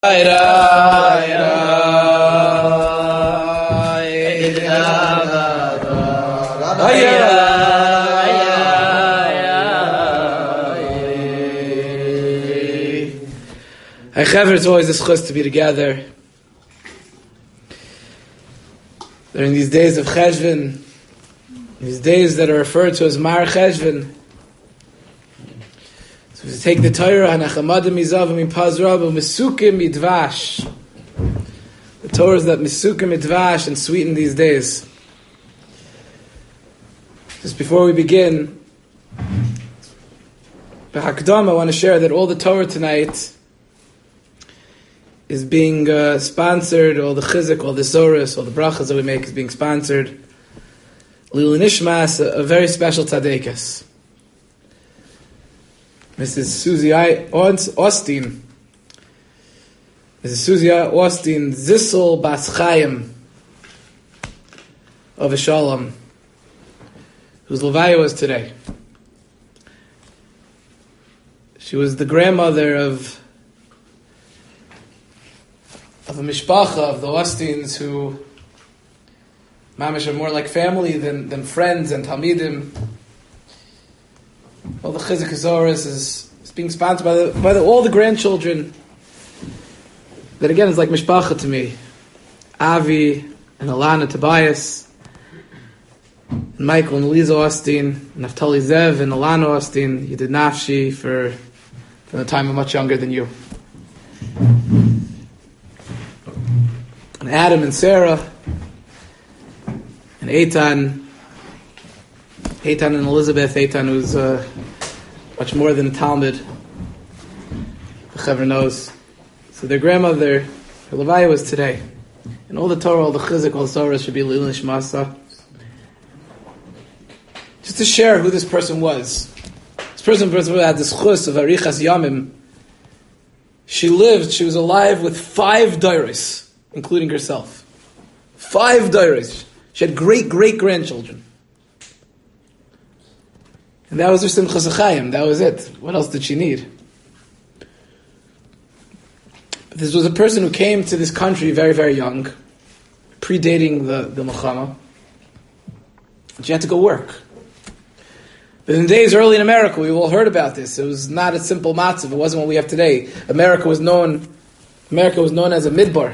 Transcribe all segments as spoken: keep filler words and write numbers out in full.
Hey, Chaver, it's always a schus to be together during these days of Cheshvan, these days that are referred to as Mar Cheshvan. So we take the Torah, Hanachamadim Izav Mipazrabu Mesukim Midvash. The Torah is that Mesukim Midvash and sweeten these days. Just before we begin, B'Hakdam, I want to share that all the Torah tonight is being uh, sponsored, all the chizik, all the zoras, all the brachas that we make is being sponsored. Lil Nishmas, a, a very special tzaddikas. Missus Susie I. Austin. Missus Susie I. Austin Zissel Bas Chaim of Shalom, whose levaya was today. She was the grandmother of of a mishpacha of the Austins who mamish are more like family than, than friends and talmidim. All the chizik hazoras is, is being sponsored by the by the, all the grandchildren. That again is like mishpacha to me. Avi and Alana Tobias, and Michael and Lisa Austin, Naftali Zev and Alana Austin. You did nafshi for from the time I'm much younger than you. And Adam and Sarah, and Eitan, Eitan and Elizabeth, Eitan who's uh, much more than a Talmud, the Chaver knows. So their grandmother, her levaya was today. And all the Torah, all the chizik, all the Torah should be Lil Nishmasa. Just to share who this person was. This person, person had this chus of Arichas Yamim. She lived, she was alive with five dairis, including herself. Five dairis. She had great, great grandchildren. And that was her Simchas Chayim. That was it. What else did she need? But this was a person who came to this country very, very young, predating the, the Milchama. And she had to go work. But in the days early in America, we've all heard about this. It was not a simple matzav. It wasn't what we have today. America was known, America was known as a midbar.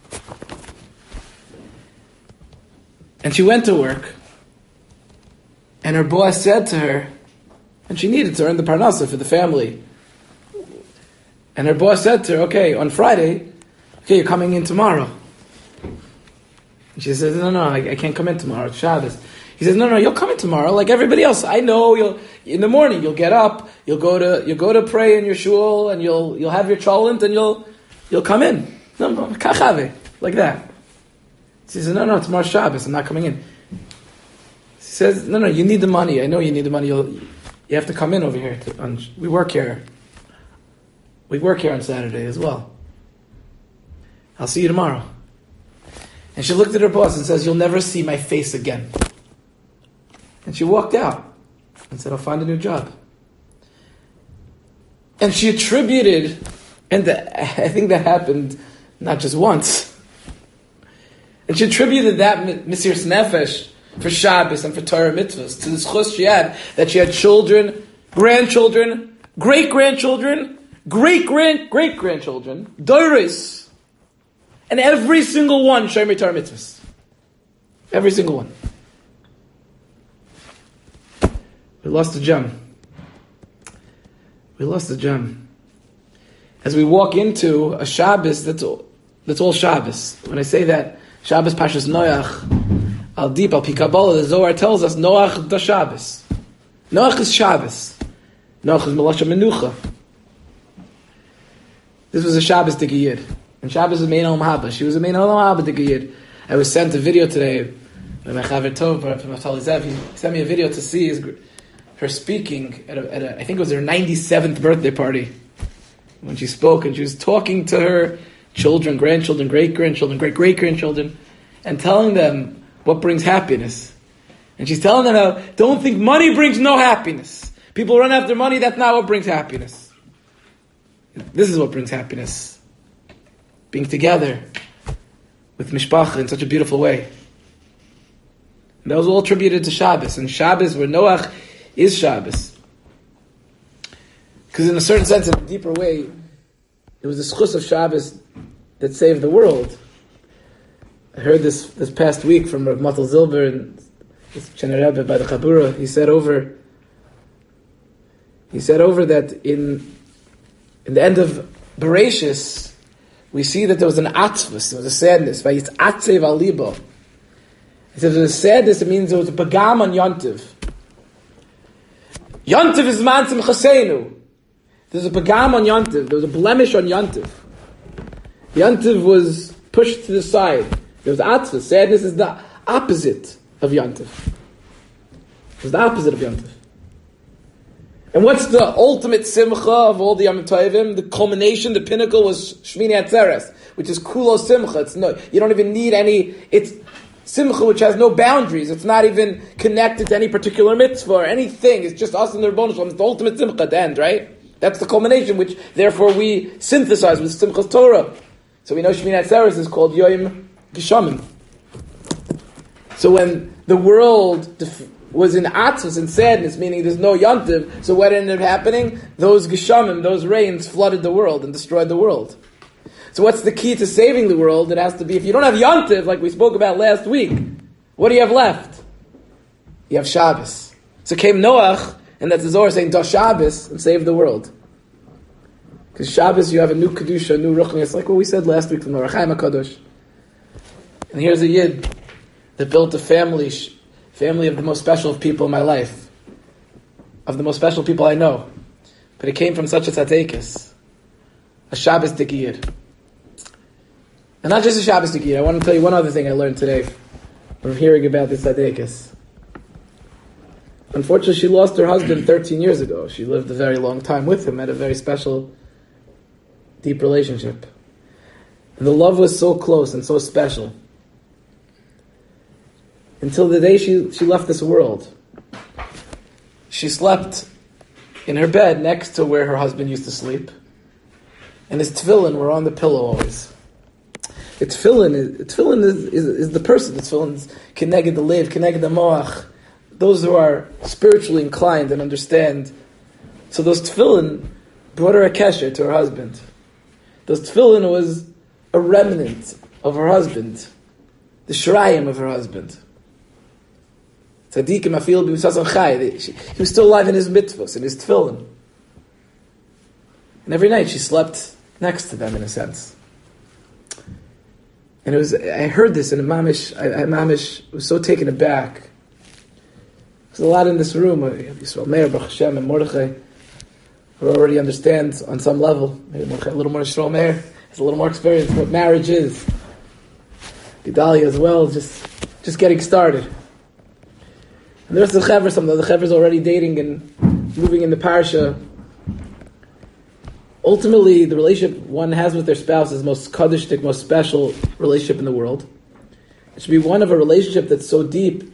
And she went to work, and her boss said to her, and she needed to earn the parnasa for the family. And her boss said to her, okay, on Friday, okay, you're coming in tomorrow. And she says, no, no, I, I can't come in tomorrow, it's Shabbos. He says, no, no, you'll come in tomorrow like everybody else. I know you'll, in the morning, you'll get up, you'll go to, you'll go to pray in your shul, and you'll, you'll have your cholent, and you'll, you'll come in. No, no, kachave, like that. She says, no, no, tomorrow's Shabbos, I'm not coming in. She says, no, no, you need the money. I know you need the money. You'll, you have to come in over here. To, on, we work here. We work here on Saturday as well. I'll see you tomorrow. And she looked at her boss and says, you'll never see my face again. And she walked out and said, I'll find a new job. And she attributed, and the, I think that happened not just once, and she attributed that Mesiras Nefesh for Shabbos and for Torah mitzvahs to this chus she had, that she had children, grandchildren, great-grandchildren, great-grand-great-grandchildren, doiris, and every single one Shomer Torah mitzvahs. Every single one. We lost a gem. We lost a gem. As we walk into a Shabbos, that's all, that's all Shabbos. When I say that, Shabbos Pashas Noach, Al Deep, Al Pikabala, the Zohar tells us, Noach da Shabbos. Noach is Shabbos. Noach is Melasha Menucha. This was a Shabbos Dikiyid. And Shabbos was Mein Olam Haba. She was a Mein Olam Haba Dikiyid. I was sent a video today by my Chaver Tov, from Naftali Zev. He sent me a video to see his, her speaking at a, at a, I think it was her ninety-seventh birthday party. When she spoke, and she was talking to her children, grandchildren, great-grandchildren, great-great-grandchildren, and telling them what brings happiness. And she's telling them how, don't think money brings no happiness. People run after money, that's not what brings happiness. This is what brings happiness. being together with mishpacha in such a beautiful way. And that was all attributed to Shabbos, and Shabbos, where Noach is Shabbos. Because in a certain sense, in a deeper way, it was the schus of Shabbos that saved the world. I heard this this past week from Rav Matal Zilber and this Chener Rebbe by the Chabura. He said over, he said over that in in the end of Bereshis, we see that there was an atzvus, there was a sadness. By it's atzev al libo. He said there was a sadness. It means there was a pagam on Yontiv. Yontiv is man simchaseinu. There's a pagam on Yontiv. There was a blemish on Yontiv. Yontiv was pushed to the side. There was atzvah. Sadness is the opposite of Yontiv. It was the opposite of Yontiv. And what's the ultimate simcha of all the Yom Tovim? The culmination, the pinnacle was Shmini Atzeres, which is kulo simcha. It's no, you don't even need any. It's simcha which has no boundaries. It's not even connected to any particular mitzvah or anything. It's just us and the Rebbeinu Shalom. It's the ultimate simcha at the end, right? That's the culmination, which therefore we synthesize with Simchas Torah. So we know Shmini Atzeres is called Yom Geshamim. So when the world def- was in atzvus and sadness, meaning there's no Yontiv, so what ended up happening? Those Geshamim, those rains, flooded the world and destroyed the world. So what's the key to saving the world? It has to be, if you don't have Yontiv, like we spoke about last week, what do you have left? You have Shabbos. So came Noach, and that's the Zohar saying, Da Shabbos, and saved the world. Because Shabbos, you have a new Kedusha, a new Ruchni. It's like what we said last week from the Rachaim HaKadosh. And here's a Yid that built a family, family of the most special of people in my life. Of the most special people I know. But it came from such a tzaddikus. A Shabbos Dik Yid. And not just a Shabbos Dik Yid. I want to tell you one other thing I learned today from hearing about this tzaddikus. Unfortunately, she lost her husband thirteen years ago. She lived a very long time with him, had a very special, deep relationship. And the love was so close and so special. Until the day she, she left this world. She slept in her bed next to where her husband used to sleep. And his tefillin were on the pillow always. The tefillin is, tefillin is, is, is the person. The tefillin is keneged the lev, keneged the moach. Those who are spiritually inclined and understand. So those tefillin brought her a kesher to her husband. Those tefillin was a remnant of her husband. The shrayim of her husband. Tzadikim afil b'misasan chai. He was still alive in his mitzvahs, in his tefillin. And every night she slept next to them, in a sense. And it was, I heard this, and Mamish, I, I Mamish was so taken aback. There's a lot in this room. Yisrael Meir, Baruch Hashem, and Mordechai, who already understand on some level. Maybe Mordechai, a little more Yisrael Meir, has a little more experience what marriage is. Gedalia as well, just just getting started. And there's the Chaver, some of the Chaver's already dating and moving in the Parsha. Ultimately, the relationship one has with their spouse is the most kaddishtik, most special relationship in the world. It should be one of a relationship that's so deep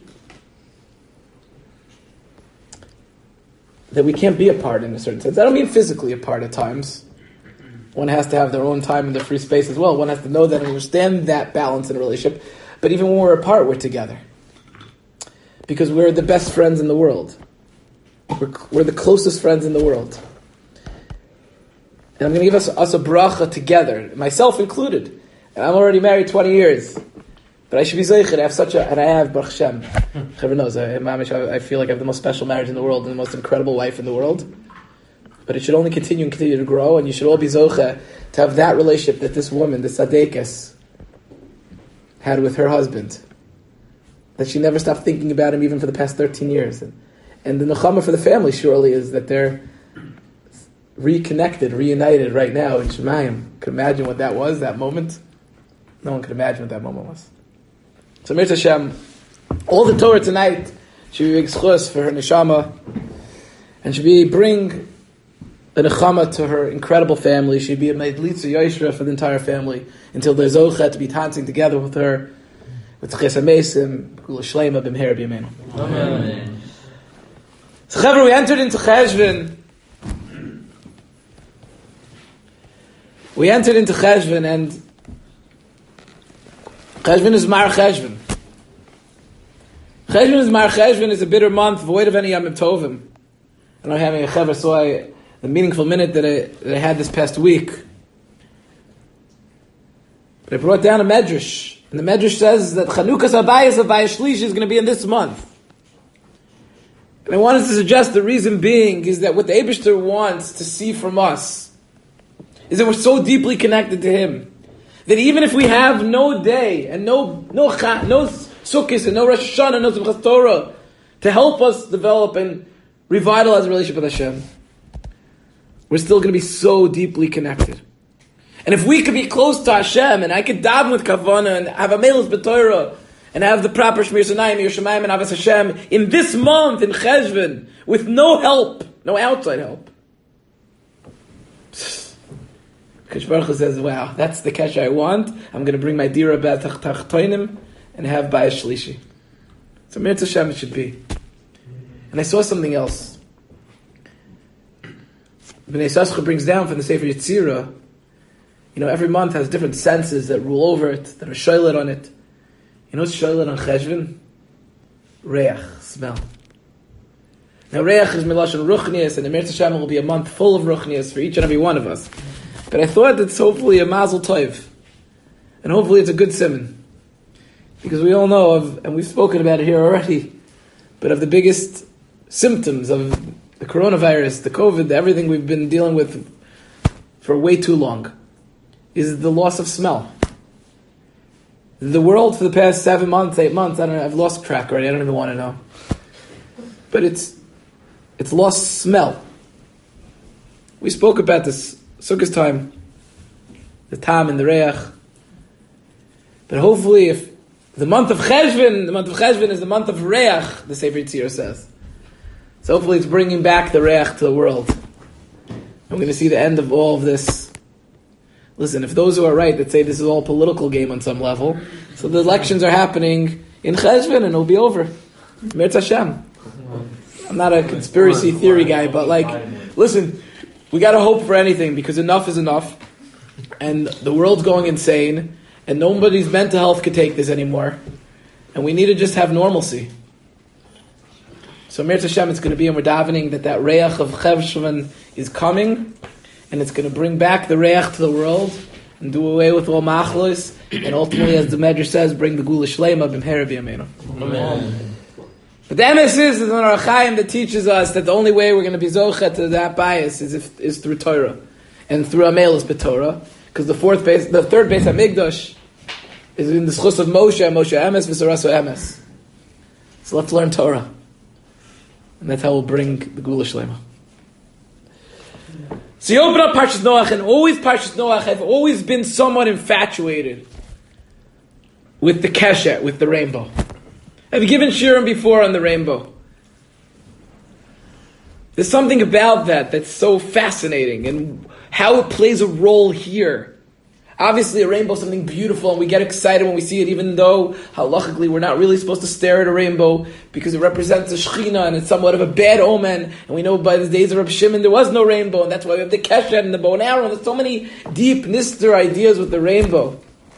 that we can't be apart in a certain sense. I don't mean physically apart at times. One has to have their own time and their free space as well. One has to know that and understand that balance in a relationship. But even when we're apart, we're together. Because we're the best friends in the world. We're, we're the closest friends in the world. And I'm going to give us, us a bracha together, myself included. And I'm already married twenty years. But I should be zeicher. I have such a, and I have, Baruch Hashem. Whoever knows, I, I feel like I have the most special marriage in the world and the most incredible wife in the world. But it should only continue and continue to grow, and you should all be zoche to have that relationship that this woman, this tzaddikus, had with her husband. That she never stopped thinking about him even for the past thirteen years. And, and the nechama for the family surely is that they're reconnected, reunited right now in Shemayim. Could imagine what that was, that moment? No one could imagine what that moment was. So Mir Hashem, all the Torah tonight should be big schus for her neshama, and should be bring a nechama to her incredible family. She'd be a meidlitza yoshra for the entire family until they're zocha to be dancing together with her with chesamesim kula shleima b'mher b'yameinu. Amen. So Chaver, we entered into Cheshvan. We entered into Cheshvan, and Cheshvan is Mar Cheshvan. Cheshvan is Mar Cheshvan is a bitter month, void of any Yamim Tovim. And I'm having a chaver, so I, the meaningful minute that I, that I had this past week. But I brought down a medrash. And the medrash says that Chanukas Abayis of Bayashlish is going to be in this month. And I wanted to suggest the reason being is that what the Eibishter wants to see from us is that we're so deeply connected to Him that even if we have no day and no no no Sukkot and no Rosh Hashanah, no Simchas Torah to help us develop and revitalize a relationship with Hashem, we're still going to be so deeply connected. And if we could be close to Hashem, and I could daven with Kavanah, and have a Melus B'Torah, and have the proper Shmir Sanayim, Yerushalayim, and Avas Hashem, in this month, in Cheshvan, with no help, no outside help. Kadosh Baruch Hu says, wow, that's the kesher I want. I'm going to bring my Dira B'Tach Tachtoinim, and have Bayis Shlishi. So Mir Hashem it should be. And I saw something else. Bnei Yissaschar brings down from the Sefer Yetzirah, you know, every month has different senses that rule over it, that are shoylet on it. You know what's shoylet on Cheshvan? Reach, smell. Now Reach is Milashon Ruchnias, and the Mir Hashem will be a month full of Ruchnias for each and every one of us. But I thought it's hopefully a Mazel Tov. And hopefully it's a good simon. Because we all know of, and we've spoken about it here already, but of the biggest symptoms of the coronavirus, the COVID, everything we've been dealing with for way too long, is the loss of smell. The world for the past seven months, eight months, I don't know, I've lost track already, I don't even want to know. But it's it's lost smell. We spoke about this Sukkot time, the Tam and the Reach. But hopefully if the month of Cheshvan, the month of Cheshvan is the month of Reach, the Sefer Yetzirah says. So hopefully it's bringing back the Reach to the world. I'm going to see the end of all of this. Listen, if those who are right that say this is all a political game on some level, so the elections are happening in Cheshvan and it'll be over. Mir Hashem. I'm not a conspiracy theory guy, but like, listen, we got to hope for anything because enough is enough. And the world's going insane and nobody's mental health could take this anymore. And we need to just have normalcy. So Mir Hashem, it's going to be, and we're davening that that Reach of Cheshvan is coming. And it's going to bring back the Reach to the world and do away with all machlos. And ultimately, as the Medrash says, bring the Gula Shleima b'mhera b'yameinu. Amen. But the emes is, is on our Chaim that teaches us that the only way we're going to be zochet to that bias is if, is through Torah. And through Amelus b'Torah. Because the fourth base, the third base HaMikdash is in the schus of Moshe, Moshe emes, v'saraso emes. So let's learn Torah. And that's how we'll bring the Gula Shleima. So you open up Parshas Noach, and always Parshas Noach, I've always been somewhat infatuated with the keshet, with the rainbow. I've given shiurim before on the rainbow. There's something about that that's so fascinating, and how it plays a role here. Obviously, a rainbow is something beautiful, and we get excited when we see it, even though, halachically, we're not really supposed to stare at a rainbow, because it represents a Shechina, and it's somewhat of a bad omen, and we know by the days of Rabbi Shimon, there was no rainbow, and that's why we have the keshet and the bow and arrow, and there's so many deep nister ideas with the rainbow.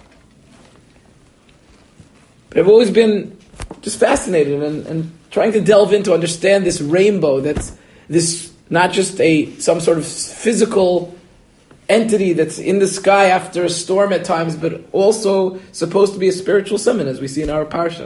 But I've always been just fascinated, and, and trying to delve into, understand this rainbow, that's this, not just a some sort of physical entity that's in the sky after a storm at times, but also supposed to be a spiritual summon, as we see in our parsha.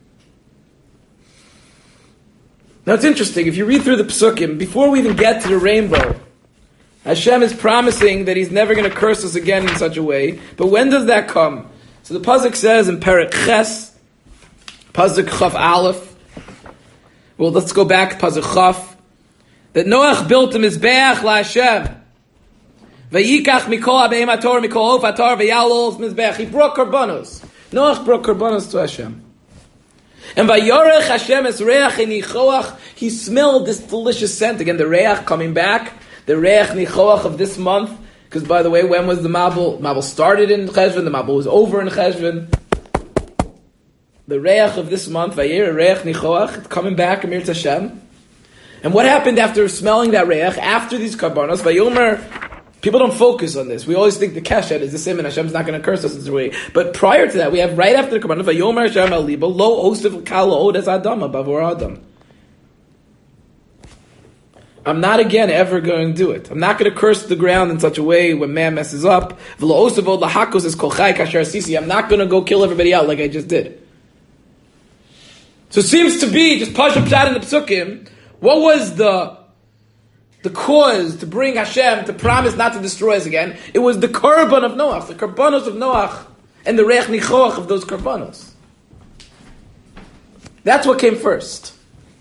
Now it's interesting, if you read through the Pesukim, before we even get to the rainbow, Hashem is promising that He's never going to curse us again in such a way. But when does that come? So the Pasuk says in Perek Ches, Pasuk Chaf Aleph, well, let's go back to Pasuk Chaf, that Noach built a Mizbeach la Hashem. Vayikach mikol abeim ator mikol of atar vayalol mizbech. He brought korbanos. Noach brought korbanos to Hashem. And vayorech Hashem es reach nichoach. He smelled this delicious scent. Again, the reach coming back. The reach nichoach of this month. Because by the way, when was the Mabul? Mabul started in Cheshvan. The Mabul was over in Cheshvan. The reach of this month, vayir reach nichoach. It's coming back. Amir Hashem. And what happened after smelling that reach? After these korbanos, vayomer People don't focus on this. We always think the keshet is the same and Hashem's not going to curse us in this way. But prior to that, we have right after the Korban, Vayomer Hashem al libo, lo osif kal od as Adam, bavor Adam. I'm not again ever going to do it. I'm not going to curse the ground in such a way when man messes up. I'm not going to go kill everybody out like I just did. So it seems to be, just Pasha Pshat in the Psukim, what was the the cause to bring Hashem to promise not to destroy us again? It was the Korban of Noach, the Korbanos of Noach, and the Reich Nichoach of those Korbanos. That's what came first.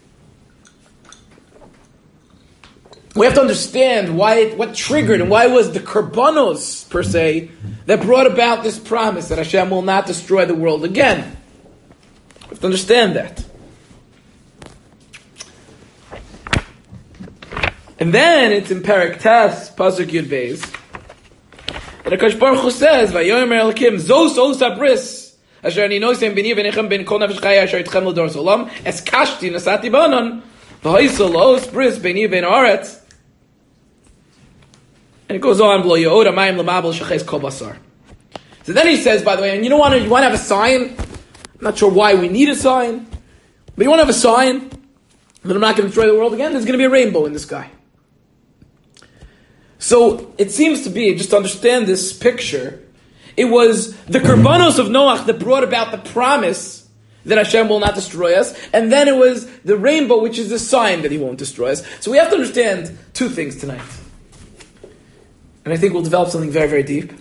We have to understand why, it, what triggered and why it was the Korbanos, per se, that brought about this promise that Hashem will not destroy the world again. We have to understand that. And then it's in Perek Tes, Pasuk Yud Beis, that HaKadosh Baruch Hu says, Vayomer Elokim, Zos Osa Bris, Asher Ani Nosem B'ni V'nechem Ben Kol Nefesh Chaya Asher Itchem L'Dor Solam, Es Kashti Nasati Banon, V'hoisel Os Bris B'ni V'en Aretz. And it goes on, V'lo Ye'od HaMayim L'Mabel Sheches Kol Basar. So then he says, by the way, and you don't want to, you want to have a sign? I'm not sure why we need a sign, but you want to have a sign that I'm not going to destroy the world again? There's going to be a rainbow in the sky. So it seems to be, just to understand this picture, it was the Korbanos of Noach that brought about the promise that Hashem will not destroy us, and then it was the rainbow, which is the sign that He won't destroy us. So we have to understand two things tonight. And I think we'll develop something very, very deep.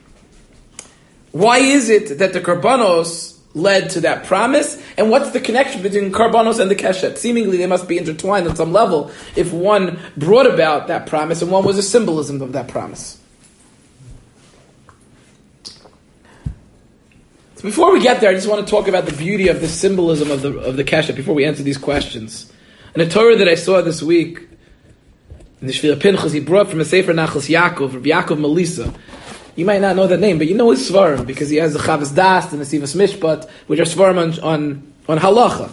Why is it that the Korbanos led to that promise, and what's the connection between Korbanos and the Keshet? Seemingly they must be intertwined on some level if one brought about that promise and one was a symbolism of that promise. So before we get there, I just want to talk about the beauty of the symbolism of the of the Keshet before we answer these questions. And a Torah that I saw this week in the Shvila Pinchas, he brought from a Sefer Nachlas Yaakov, Rabbi Yaakov Melissa. You might not know that name, but you know his Svarim, because he has the Chavas Das and the Sivas Mishpat, which are Svarim on, on, on Halacha.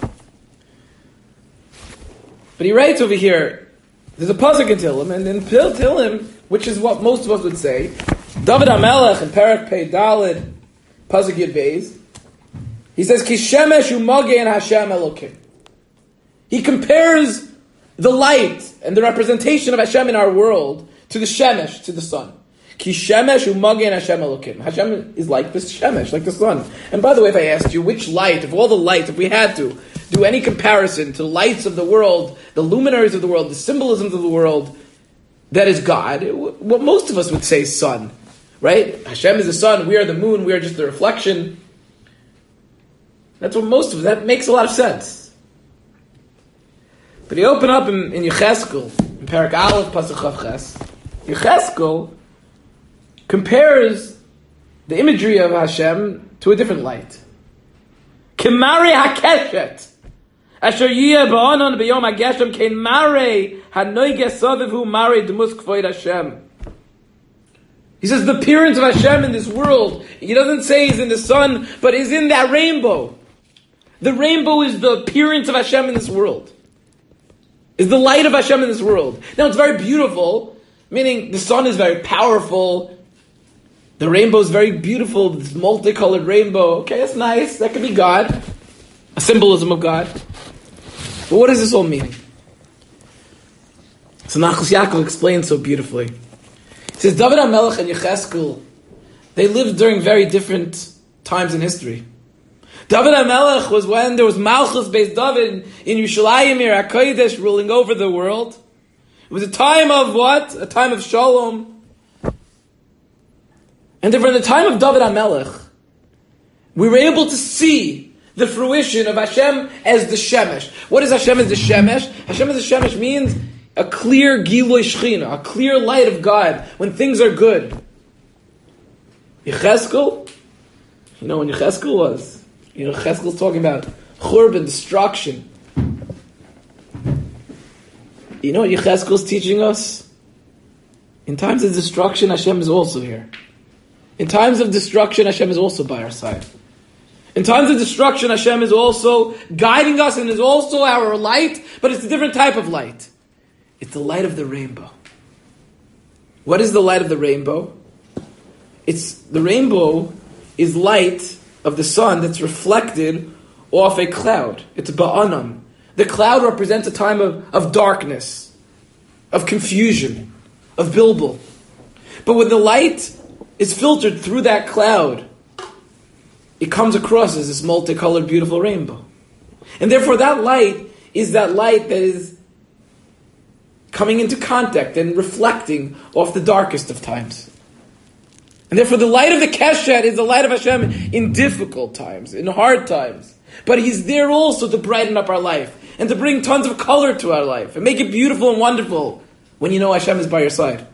But he writes over here, there's a Pasuk in Tehillim, and in Tehillim, which is what most of us would say, David HaMelech in Perek Pei Daled, Pasuk Yud Beis, he says, Ki Shemesh U'Magen Hashem Elokim. He compares the light and the representation of Hashem in our world to the Shemesh, to the sun. Ki Shemesh U'Magen Hashem Elokim. Hashem is like the Shemesh, like the sun. And by the way, if I asked you which light, of all the lights, if we had to do any comparison to the lights of the world, the luminaries of the world, the symbolisms of the world, that is God, what most of us would say is sun. Right? Hashem is the sun, we are the moon, we are just the reflection. That's what most of it, that makes a lot of sense. But you open up in, in Yecheskel, in Perek Aleph, Pasuk Chav Ches, Yecheskel compares the imagery of Hashem to a different light. Kemare hakeshet, asher yiyeh ba'anon b'yom hageshem kein mare hanoige savivu mare demus kvoid Hashem. He says the appearance of Hashem in this world, he doesn't say he's in the sun, but is in that rainbow. The rainbow is the appearance of Hashem in this world. Is the light of Hashem in this world. Now it's very beautiful, meaning the sun is very powerful. The rainbow is very beautiful, this multicolored rainbow. Okay, that's nice. That could be God. A symbolism of God. But what does this all mean? So Nachlas Yaakov explains so beautifully. He says, David HaMelech and Yecheskel, they lived during very different times in history. David HaMelech was when there was Malchus based David in Yerushalayim, HaKodesh, ruling over the world. It was a time of what? A time of Shalom. And from the time of David HaMelech, we were able to see the fruition of Hashem as the Shemesh. What is Hashem as the Shemesh? Hashem as the Shemesh means a clear Gilui Shechina, a clear light of God when things are good. Yecheskel, you know when Yecheskel was? You know, Yecheskel's talking about Churban, destruction. You know what Yecheskel's teaching us? In times of destruction, Hashem is also here. In times of destruction, Hashem is also by our side. In times of destruction, Hashem is also guiding us and is also our light, but it's a different type of light. It's the light of the rainbow. What is the light of the rainbow? It's the rainbow is light of the sun that's reflected off a cloud. It's ba'anam. The cloud represents a time of, of darkness, of confusion, of bilbil. But when the light is filtered through that cloud, it comes across as this multicolored, beautiful rainbow. And therefore that light is that light that is coming into contact and reflecting off the darkest of times. And therefore the light of the Keshet is the light of Hashem in difficult times, in hard times. But He's there also to brighten up our life and to bring tons of color to our life and make it beautiful and wonderful when you know Hashem is by your side.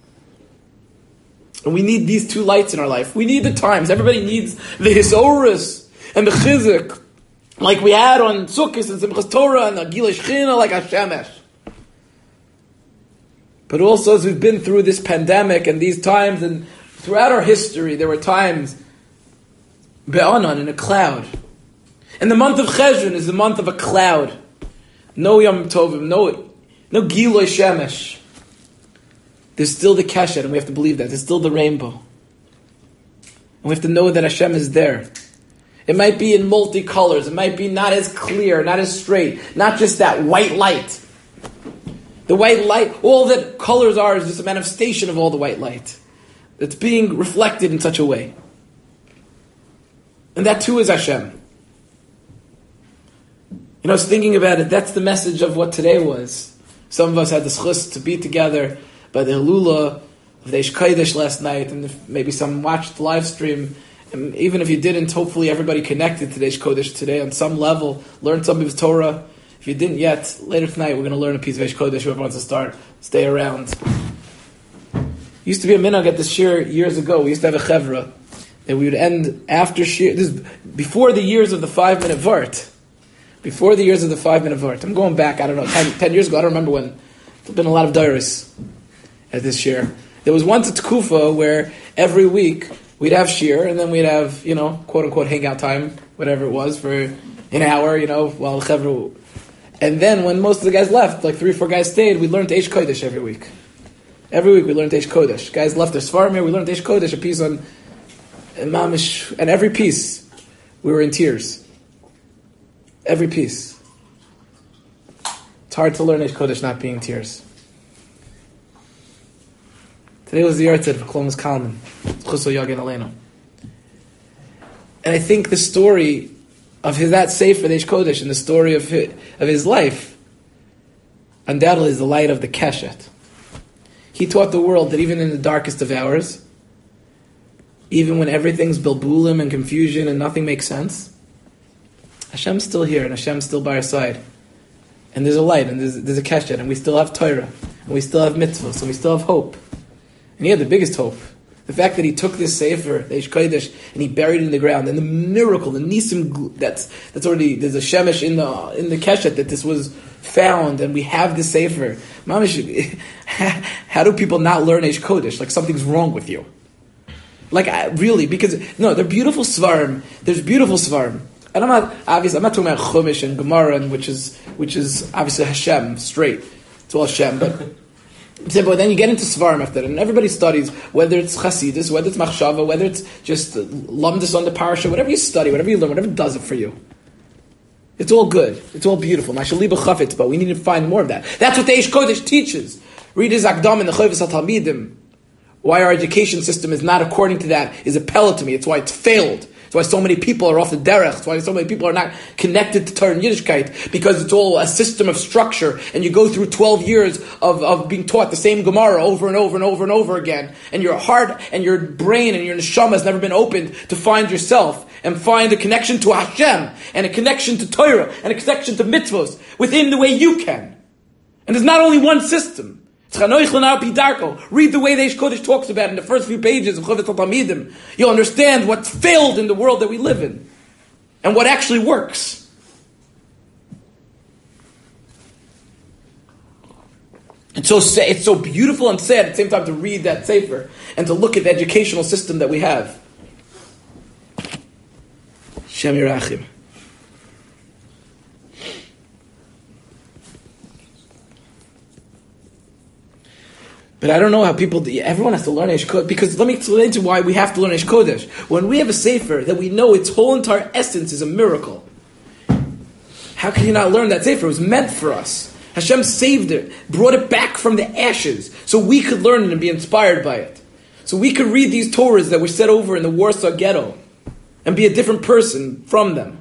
And we need these two lights in our life. We need the times. Everybody needs the Hisorus and the Chizuk, like we had on Sukkot and Simchas Torah and the Gilei Shechina, like Hashemesh. But also as we've been through this pandemic and these times, and throughout our history, there were times Be'anan, in a cloud. And the month of Cheshvan is the month of a cloud. No Yom Tovim, no, no Giloi Shemesh. There's still the Keshet, and we have to believe that. There's still the rainbow. And we have to know that Hashem is there. It might be in multicolors. It might be not as clear, not as straight. Not just that white light. The white light, all that colors are is just a manifestation of all the white light. It's being reflected in such a way. And that too is Hashem. You know, I was thinking about it. That's the message of what today was. Some of us had the schus to be together by the Hilula of the Eish Kodesh last night, and if maybe some watched the live stream. And even if you didn't, hopefully everybody connected to the Eish Kodesh today on some level, learned some of his Torah. If you didn't yet, later tonight we're going to learn a piece of Eish Kodesh. Whoever wants to start, stay around. Used to be a minhag at this shir years ago. We used to have a chevra that we would end after shir. This is before the years of the five minute vart. Before the years of the five minute vart. I'm going back, I don't know, ten, ten years ago. I don't remember when. There's been a lot of dairis at this shir. There was once a tkufa where every week we'd have shir and then we'd have, you know, quote unquote hangout time, whatever it was, for an hour, you know, while the chevra. And then when most of the guys left, like three or four guys stayed, we learned Eish Kodesh every week. Every week we learned Eish Kodesh. Guys left their Svarim here, we learned Eish Kodesh, a piece on Mamish, and every piece we were in tears. Every piece. It's hard to learn Eish Kodesh not being in tears. Today was the Yartzeit of Shlomo Kalman. Chusel Yagin Aleinu. And I think the story of his, that Sefer, the Eish Kodesh, and the story of his, of his life, undoubtedly is the light of the Keshet. He taught the world that even in the darkest of hours, even when everything's bilbulim and confusion and nothing makes sense, Hashem's still here and Hashem's still by our side. And there's a light and there's, there's a Keshet and we still have Torah and we still have mitzvahs and we still have hope. And he had the biggest hope. The fact that he took this Sefer, the Eish Kodesh, and he buried it in the ground, and the miracle, the nisim, that's that's already, there's a shemesh in the in the Keshet that this was found, and we have this Sefer. Mamish, how do people not learn Eish Kodesh? Like something's wrong with you. Like, I, really, because, no, they're beautiful svarim. There's beautiful svarim. And I'm not, obviously, I'm not talking about Chumash and Gemara, and which is, which is obviously Hashem, straight. It's all Hashem, but... But then you get into Svarim after that, and everybody studies, whether it's Chasidus, whether it's Machshava, whether it's just Lamdus on the Parsha, whatever you study, whatever you learn, whatever does it for you. It's all good. It's all beautiful. But we need to find more of that. That's what the Eish Kodesh teaches. Read his Akdam in the Chovos HaTalmidim. Why our education system is not according to that is a pellet to me. It's why it's failed. It's why so many people are off the derech. It's why so many people are not connected to Torah and Yiddishkeit, because it's all a system of structure, and you go through twelve years of, of being taught the same Gemara over and over and over and over again, and your heart and your brain and your neshama has never been opened to find yourself and find a connection to Hashem and a connection to Torah and a connection to mitzvos within the way you can. And there's not only one system. Read the way the Eish Kodesh talks about it in the first few pages of Chovos HaTalmidim. You'll understand what failed in the world that we live in and what actually works. It's so sad, it's so beautiful and sad at the same time to read that Sefer and to look at the educational system that we have. Shem Yerachim. But I don't know how people do. Everyone has to learn Eish Kodesh. Because let me explain to you why we have to learn Eish Kodesh. When we have a Sefer that we know its whole entire essence is a miracle, how can you not learn that Sefer? It was meant for us. Hashem saved it, brought it back from the ashes, so we could learn it and be inspired by it. So we could read these Torahs that were set over in the Warsaw Ghetto and be a different person from them.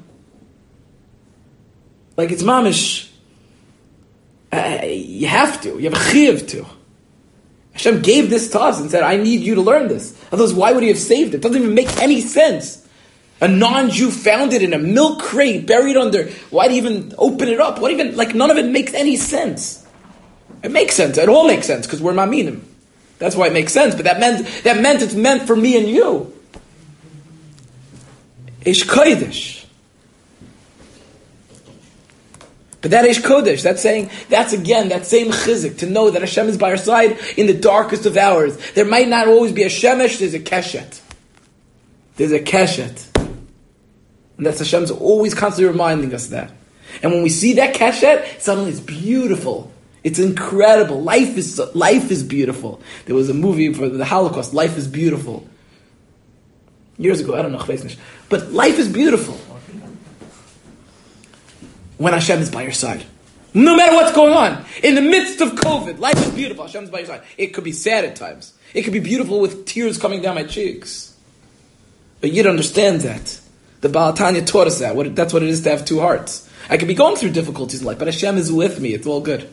Like it's mamish. Uh, you have to. You have a chiyuv to. Hashem gave this to us and said, I need you to learn this. Otherwise, why would he have saved it? It doesn't even make any sense. A non-Jew found it in a milk crate, buried under. Why'd he even open it up? What even, like, none of it makes any sense. It makes sense. It all makes sense because we're maminim. That's why it makes sense. But that meant, that meant it's meant for me and you. Eish Kodesh. But that Eish Kodesh, that's saying, that's again, that same chizik, to know that Hashem is by our side in the darkest of hours. There might not always be a shemesh, there's a keshet. There's a keshet. And that's Hashem's always constantly reminding us of that. And when we see that keshet, suddenly it's beautiful. It's incredible. Life is life is beautiful. There was a movie for the Holocaust, Life is Beautiful. Years ago, I don't know, but life is beautiful. When Hashem is by your side. No matter what's going on. In the midst of COVID, life is beautiful. Hashem is by your side. It could be sad at times. It could be beautiful with tears coming down my cheeks. But you don't understand that. The Baal Tanya taught us that. What, that's what it is to have two hearts. I could be going through difficulties in life, but Hashem is with me. It's all good.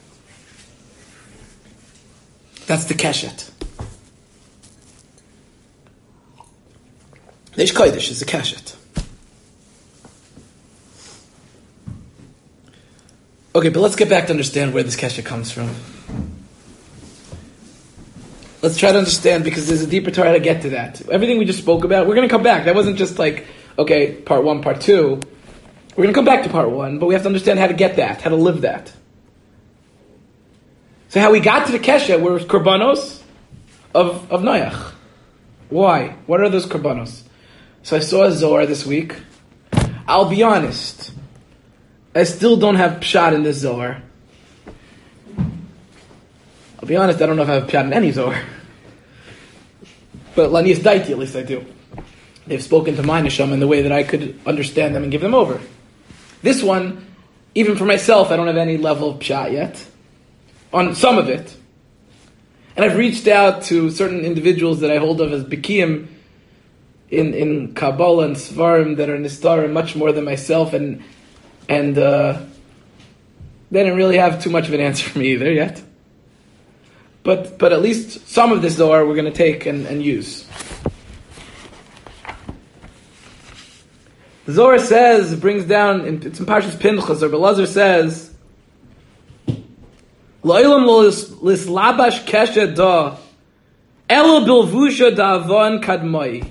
That's the keshet. The Eish Kodesh is the keshet. Okay, but let's get back to understand where this keshet comes from. Let's try to understand, because there's a deeper Torah to get to that. Everything we just spoke about, we're going to come back. That wasn't just like, okay, part one, part two. We're going to come back to part one, but we have to understand how to get that, how to live that. So how we got to the keshet were korbanos of, of Noach. Why? What are those korbanos? So I saw a Zohar this week. I'll be honest. I still don't have pshat in this Zohar. I'll be honest, I don't know if I have pshat in any Zohar. But Lanias Daiti, at least I do. They've spoken to my neshama in the way that I could understand them and give them over. This one, even for myself, I don't have any level of pshat yet. On some of it. And I've reached out to certain individuals that I hold of as Bikiyim in, in Kabbalah and Svarim that are Nistarim much more than myself, and And uh, they didn't really have too much of an answer for me either yet. But but at least some of this Zohar we're going to take and, and use. The Zohar says, brings down, it's in Parshas Pinchas, or Belazar says, Lo'ilam lo lislabash keshet da, elo bilvusha da'avon kadmoi.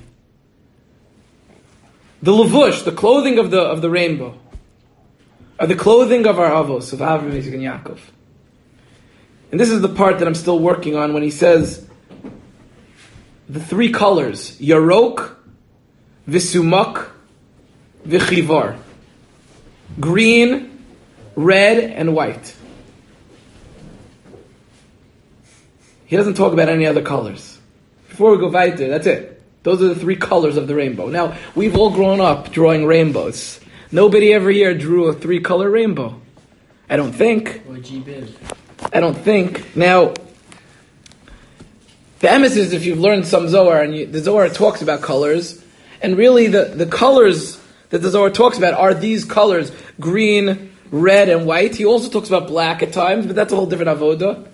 The levush, the clothing of the of the rainbow, are the clothing of our avos, of Avraham, Isaac, and Yaakov. And this is the part that I'm still working on when he says the three colors, Yarok, Visumak, Vichivar. Green, red, and white. He doesn't talk about any other colors. Before we go weiter, that's it. Those are the three colors of the rainbow. Now, we've all grown up drawing rainbows. Nobody ever here drew a three-color rainbow. I don't think. I don't think. Now, the emes is if you've learned some Zohar, and you, the Zohar talks about colors, and really the, the colors that the Zohar talks about are these colors, green, red, and white. He also talks about black at times, but that's a whole different avoda.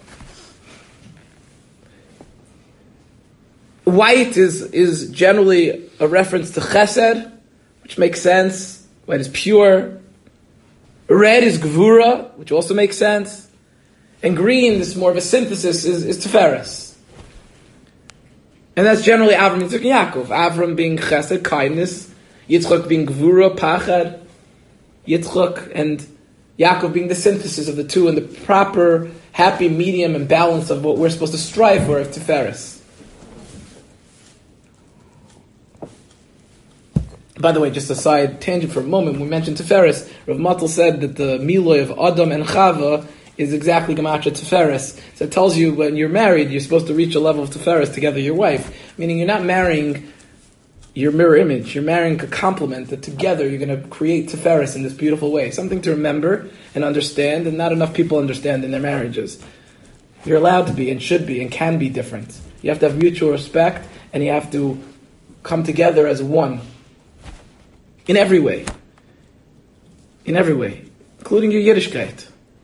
White is, is generally a reference to chesed, which makes sense. White is pure. Red is gvura, which also makes sense. And green, this is more of a synthesis, is, is Tiferes. And that's generally Avram, Yitzchak, and Yaakov. Avram being chesed, kindness. Yitzchak being gvura, pachad. Yitzchak and Yaakov being the synthesis of the two and the proper, happy medium and balance of what we're supposed to strive for of Tiferes. By the way, just a side tangent for a moment, we mentioned Tiferes. Rav Matal said that the Miloy of Adam and Chava is exactly Gematria Tiferes. So it tells you when you're married, you're supposed to reach a level of Tiferes together with your wife. Meaning you're not marrying your mirror image. You're marrying a complement that together you're going to create Tiferes in this beautiful way. Something to remember and understand, and not enough people understand in their marriages. You're allowed to be and should be and can be different. You have to have mutual respect, and you have to come together as one. In every way. In every way. Including your Yiddishkeit.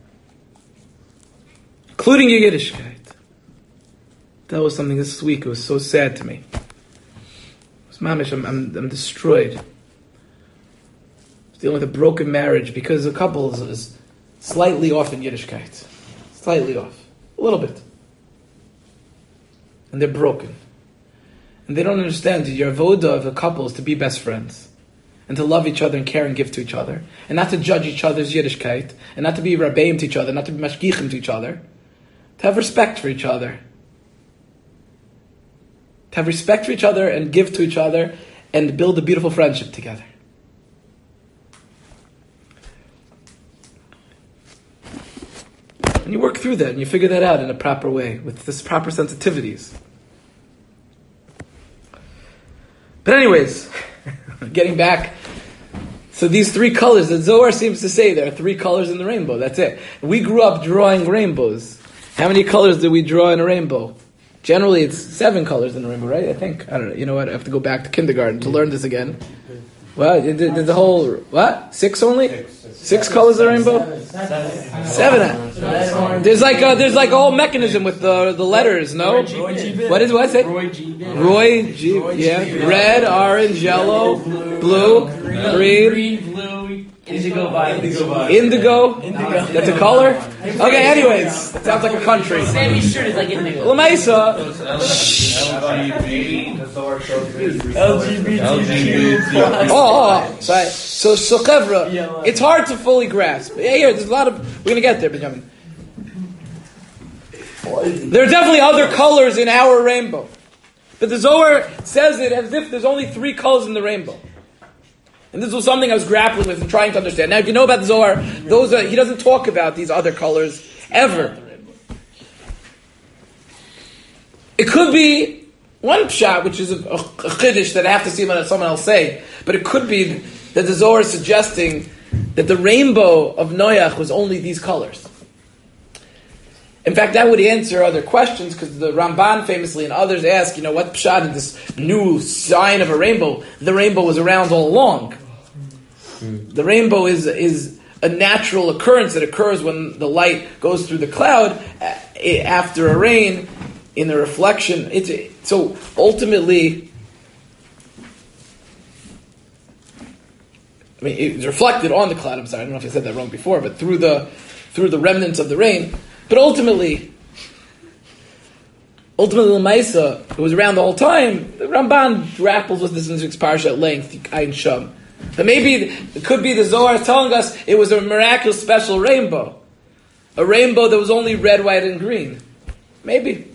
Including your Yiddishkeit. That was something this week. It was so sad to me. It was mamish, I'm, I'm, I'm destroyed. I was dealing with a broken marriage because a couple is, is slightly off in Yiddishkeit. Slightly off. A little bit. And they're broken. And they don't understand that your avoda of a couple is to be best friends. And to love each other and care and give to each other. And not to judge each other's Yiddishkeit. And not to be rabbeim to each other. Not to be mashgichim to each other. To have respect for each other. To have respect for each other and give to each other. And build a beautiful friendship together. And you work through that and you figure that out in a proper way. With this proper sensitivities. But anyways, getting back, so these three colors, the Zohar seems to say there are three colors in the rainbow, that's it. We grew up drawing rainbows. How many colors did we draw in a rainbow? Generally it's seven colors in a rainbow, right? I think, I don't know, you know what, I have to go back to kindergarten to learn this again. Well, did, did the whole, what? Six only? Six, six. Six colors of the rainbow? Seven. Seven. Seven. There's like a, there's like a whole mechanism with the the letters, no? What is, what's it? Roy G. Roy G. Yeah. Red, orange, yellow, blue, green, blue, indigo, violet. Indigo? Indigo. That's a color? Okay, anyways. That sounds like a country. Sammy's shirt is like indigo. Lamaisa. L G B T Q. Oh, oh, sorry. So, so chevra, it's hard to fully grasp. Yeah, here, there's a lot of, we're going to get there, Benjamin. There are definitely other colors in our rainbow. But the Zohar says it as if there's only three colors in the rainbow. And this was something I was grappling with and trying to understand. Now, if you know about the Zohar, those are, he doesn't talk about these other colors ever. It could be one pshat, which is a, a, a chiddush that I have to see what someone else say, but it could be that the Zohar is suggesting that the rainbow of Noach was only these colors. In fact, that would answer other questions, because the Ramban famously and others ask, you know, what pshat is this new sign of a rainbow? The rainbow was around all along. The rainbow is is a natural occurrence that occurs when the light goes through the cloud after a rain in the reflection. It's, so ultimately, I mean, it's reflected on the cloud. I'm sorry, I don't know if I said that wrong before, but through the through the remnants of the rain. But ultimately, ultimately, L'maisa, it was around the whole time. The Ramban grapples with this in his parsha at length, Ayin Sham. But maybe it could be the Zohar telling us it was a miraculous, special rainbow, a rainbow that was only red, white, and green. Maybe.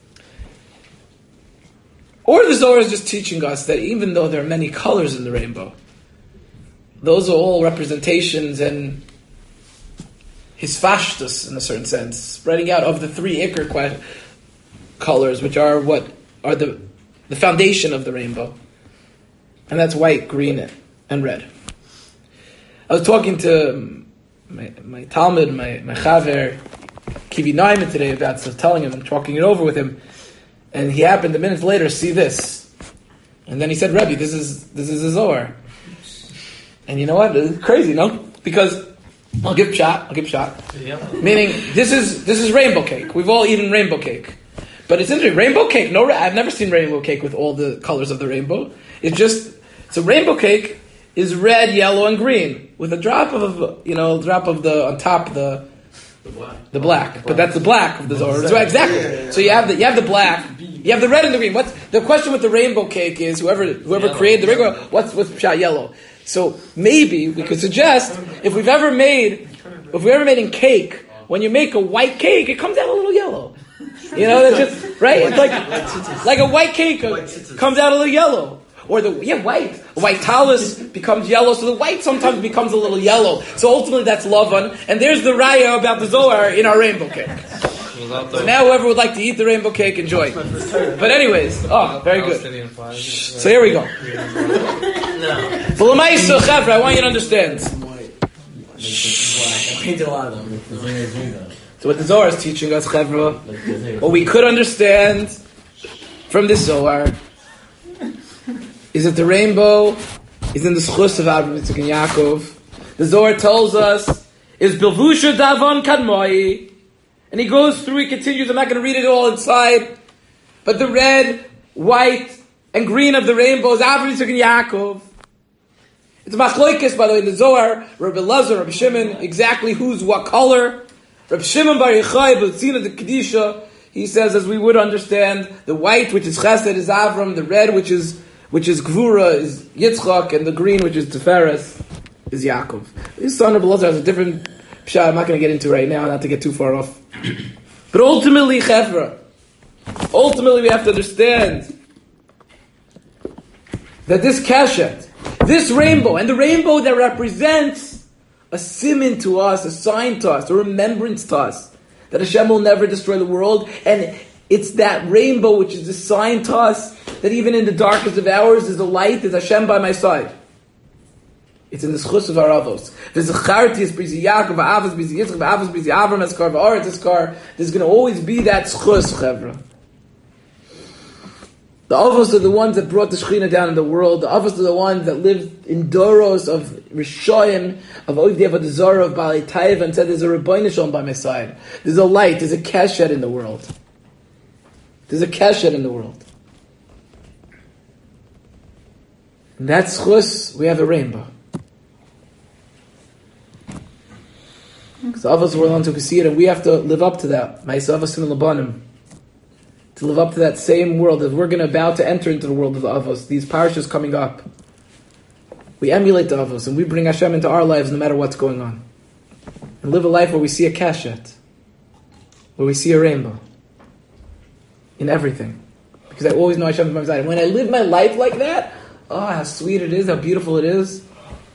Or the Zohar is just teaching us that even though there are many colors in the rainbow, those are all representations and hisfashtus, in a certain sense, spreading out of the three ikr que- colors, which are what are the the foundation of the rainbow, and that's white, green, and red. I was talking to my, my Talmud, my my Chaver, Kivi Naiman today about so telling him and talking it over with him, and he happened a minute later to see this, and then he said, "Rebbe, this is this is a Zohar," and you know what? It's crazy, no? Because I'll give shot. I'll give shot. Yeah. Meaning, this is this is rainbow cake. We've all eaten rainbow cake, but it's interesting. Rainbow cake. No, I've never seen rainbow cake with all the colors of the rainbow. It's just so rainbow cake is red, yellow, and green with a drop of you know, a drop of the on top the the black. The black, but that's the black of the Zohar. So exactly. So you have the you have the black, you have the red and the green. What's the question with the rainbow cake is whoever whoever yellow. created the rainbow. What's what's shot yellow? So maybe we could suggest if we've ever made, if we ever made in cake, when you make a white cake, it comes out a little yellow. You know, that's just right. It's like like a white cake comes out a little yellow. Or the, yeah, white. White talus becomes yellow, so the white sometimes becomes a little yellow. So ultimately that's Lavan. And there's the raya about the Zohar in our rainbow cake. So now whoever would like to eat the rainbow cake, enjoy. But anyways, oh, very good. So here we go. V'l'maisa Chevra, I want you to understand. So what the Zohar is teaching us, Chevra, what we could understand from the Zohar is that the rainbow is in the schus of Avraham, Yitzchak, and Yaakov. The Zohar tells us is Bilvusha Davon Kadmoi. And he goes through, he continues, I'm not going to read it all inside, but the red, white, and green of the rainbow is Avraham, Yitzchak, and Yaakov. It's Machloikis, by the way, in the Zohar, Rabbi Lazar, Rabbi Shimon, exactly who's what color. Rabbi Shimon Bar Yochai, B'Tzina the Kedisha, he says, as we would understand, the white, which is Chesed, is Avram, the red, which is which is Gvura, is Yitzchak, and the green, which is Tiferes, is Yaakov. His son Rabbi Lazar has a different pshat I'm not going to get into right now, not to get too far off. But ultimately, Chevra, ultimately we have to understand that this kashet, this rainbow, and the rainbow that represents a siman to us, a sign to us, a remembrance to us, that Hashem will never destroy the world, and it's that rainbow which is a sign to us that even in the darkest of hours there's a light, there's Hashem by my side. It's in the schus of our avos. There's a chartis, brizi Yaakov, avos, brizi Yitzchak, avos, brizi Avram, eskar, v'aretz, eskar. There's going to always be that schus, chevra. The avos are the ones that brought the Shekhinah down in the world. The avos are the ones that lived in doros of Rishayim, of Oivdei Avodah Zarah, of Baalei Taiva, and said, there's a Rebbeinu Shalom by my side. There's a light, there's a keshet in the world. There's a keshet in the world. And that's schus, we have a rainbow. Because all of us were on to see it, and we have to live up to that. To live up to that same world that we're going to about to enter into the world of the Avos. These parashas coming up. We emulate the Avos, and we bring Hashem into our lives no matter what's going on. And live a life where we see a kashet, where we see a rainbow in everything. Because I always know Hashem is by my side. And when I live my life like that, oh, how sweet it is, how beautiful it is.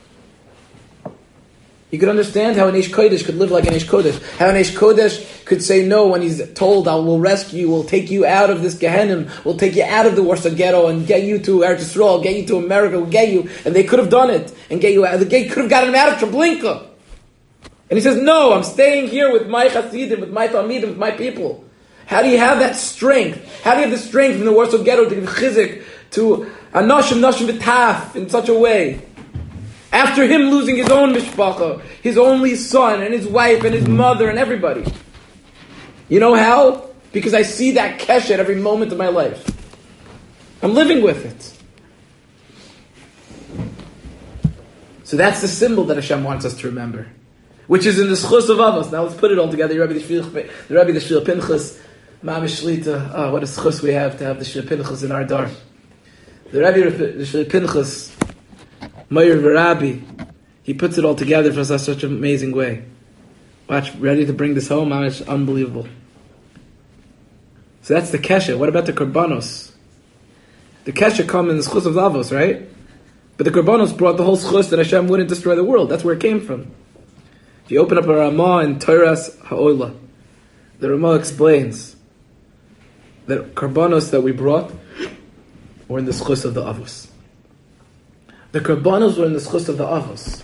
You could understand how an Eish Kodesh could live like an Eish Kodesh. How an Eish Kodesh could say no when he's told, I will rescue you, we'll take you out of this Gehenna, we'll take you out of the Warsaw Ghetto and get you to Eretz Yisrael, get you to America, we'll get you. And they could have done it. And get you out. The gate could have gotten him out of Treblinka. And he says, no, I'm staying here with my Hasidim, with my Talmidim, with my people. How do you have that strength? How do you have the strength in the Warsaw Ghetto to give chizik to Anoshim, Noshim B'taf in such a way? After him losing his own mishpacha, his only son, and his wife, and his mother, and everybody. You know how? Because I see that keshet every moment of my life. I'm living with it. So that's the symbol that Hashem wants us to remember. Which is in the schus of Avos. Now let's put it all together. The Rebbe, the Shvil, the Rebbe, the Shvil Pinchas, Mamish Shlita. Oh, what a schus we have to have the Shvil Pinchas in our dar. The Rebbe, the Shvil Pinchas, Meir V'Rabbi, he puts it all together for us in such an amazing way. Watch, ready to bring this home? It's unbelievable. So that's the kesha. What about the korbanos? The kesha come in the schus of Avos, right? But the korbanos brought the whole schus that Hashem wouldn't destroy the world. That's where it came from. If you open up a Ramah in Toras Ha'olah, the Ramah explains that korbanos that we brought were in the schus of the Avos. The korbanos were in the schus of the Avos,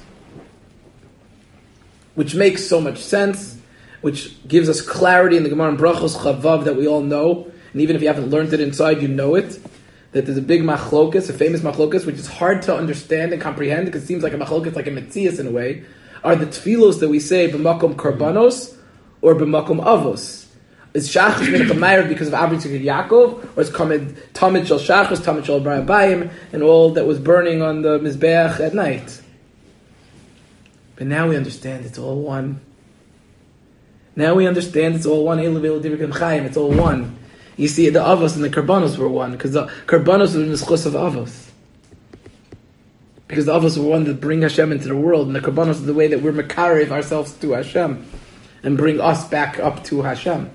which makes so much sense, which gives us clarity in the Gemara in Brachos Chavav that we all know, and even if you haven't learned it inside, you know it, that there's a big machlokas, a famous machlokas, which is hard to understand and comprehend, because it seems like a machlokas, like a metzias in a way, are the tfilos that we say b'makom korbanos or b'makom avos. Is Shachos Mincha Meir because of Avraham Yitzchak Yaakov, or is Tamid Tamid Shel Shachos, Tamid Shel Abraham Bayim, and all that was burning on the Mizbeach at night? But now we understand it's all one. Now we understand it's all one. It's all one. You see, the Avos and the Karbanos were one, because the Karbanos were in the schus of Avos. Because the Avos were one that bring Hashem into the world, and the Karbanos is the way that we're mekarev ourselves to Hashem, and bring us back up to Hashem.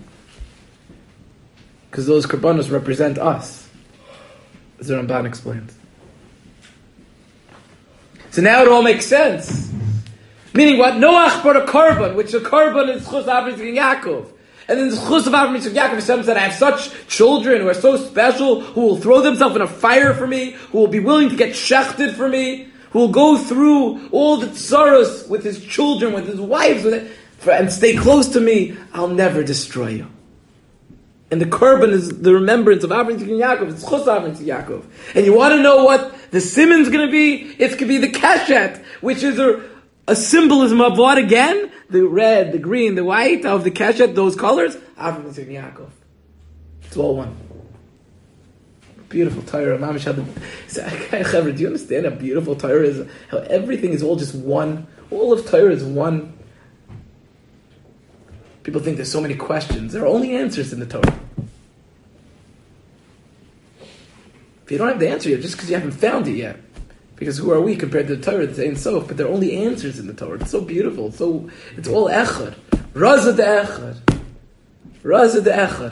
Because those Karbanos represent us, as the Ramban explains. So now it all makes sense. Meaning what? Noach brought a korban, which the korban is Chus Avram Yitzchak and Yaakov. And then the Chus of Avram Yitzchak and Yaakov, Hashem said, I have such children who are so special, who will throw themselves in a fire for me, who will be willing to get shechted for me, who will go through all the tsaros with his children, with his wives, with it, for, and stay close to me. I'll never destroy you. And the korban is the remembrance of Avram Yitzchak and Yaakov. It's Chus Avram Yitzchak and Yaakov. And you want to know what the simon's going to be? It's going to be the keshet, which is a, a symbolism of what again? The red, the green, the white of the keshet, those colors. Avram Yitzchak and Yaakov. It's all one. Beautiful Torah. Mamish had the. Do you understand how beautiful Torah is? How everything is all just one. All of Torah is one. People think there's so many questions. There are only answers in the Torah. If you don't have the answer yet, just because you haven't found it yet. Because who are we compared to the Torah? It's Ein Sof, but there are only answers in the Torah. It's so beautiful. So it's all echad. Raza de echad. Raza de echad.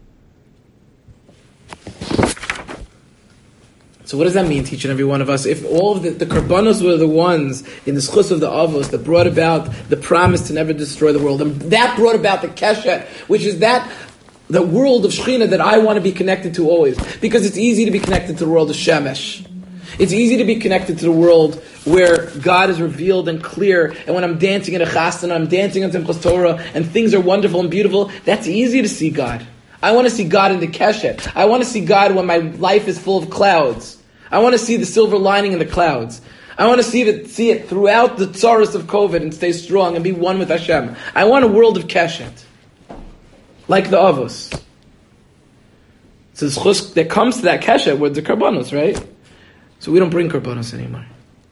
So what does that mean to each and every one of us? If all of the, the karbanos were the ones in the schus of the avos that brought about the promise to never destroy the world, and that brought about the keshet, which is that the world of Shechina that I want to be connected to always, because it's easy to be connected to the world of Shemesh. It's easy to be connected to the world where God is revealed and clear, and when I'm dancing in a chasana, I'm dancing on Simchas Torah, and things are wonderful and beautiful. That's easy to see God. I want to see God in the keshet. I want to see God when my life is full of clouds. I want to see the silver lining in the clouds. I want to see it, see it throughout the tsaros of COVID and stay strong and be one with Hashem. I want a world of keshet, like the avos. So the schus that comes to that keshet with the karbanos, right? So we don't bring karbanos anymore.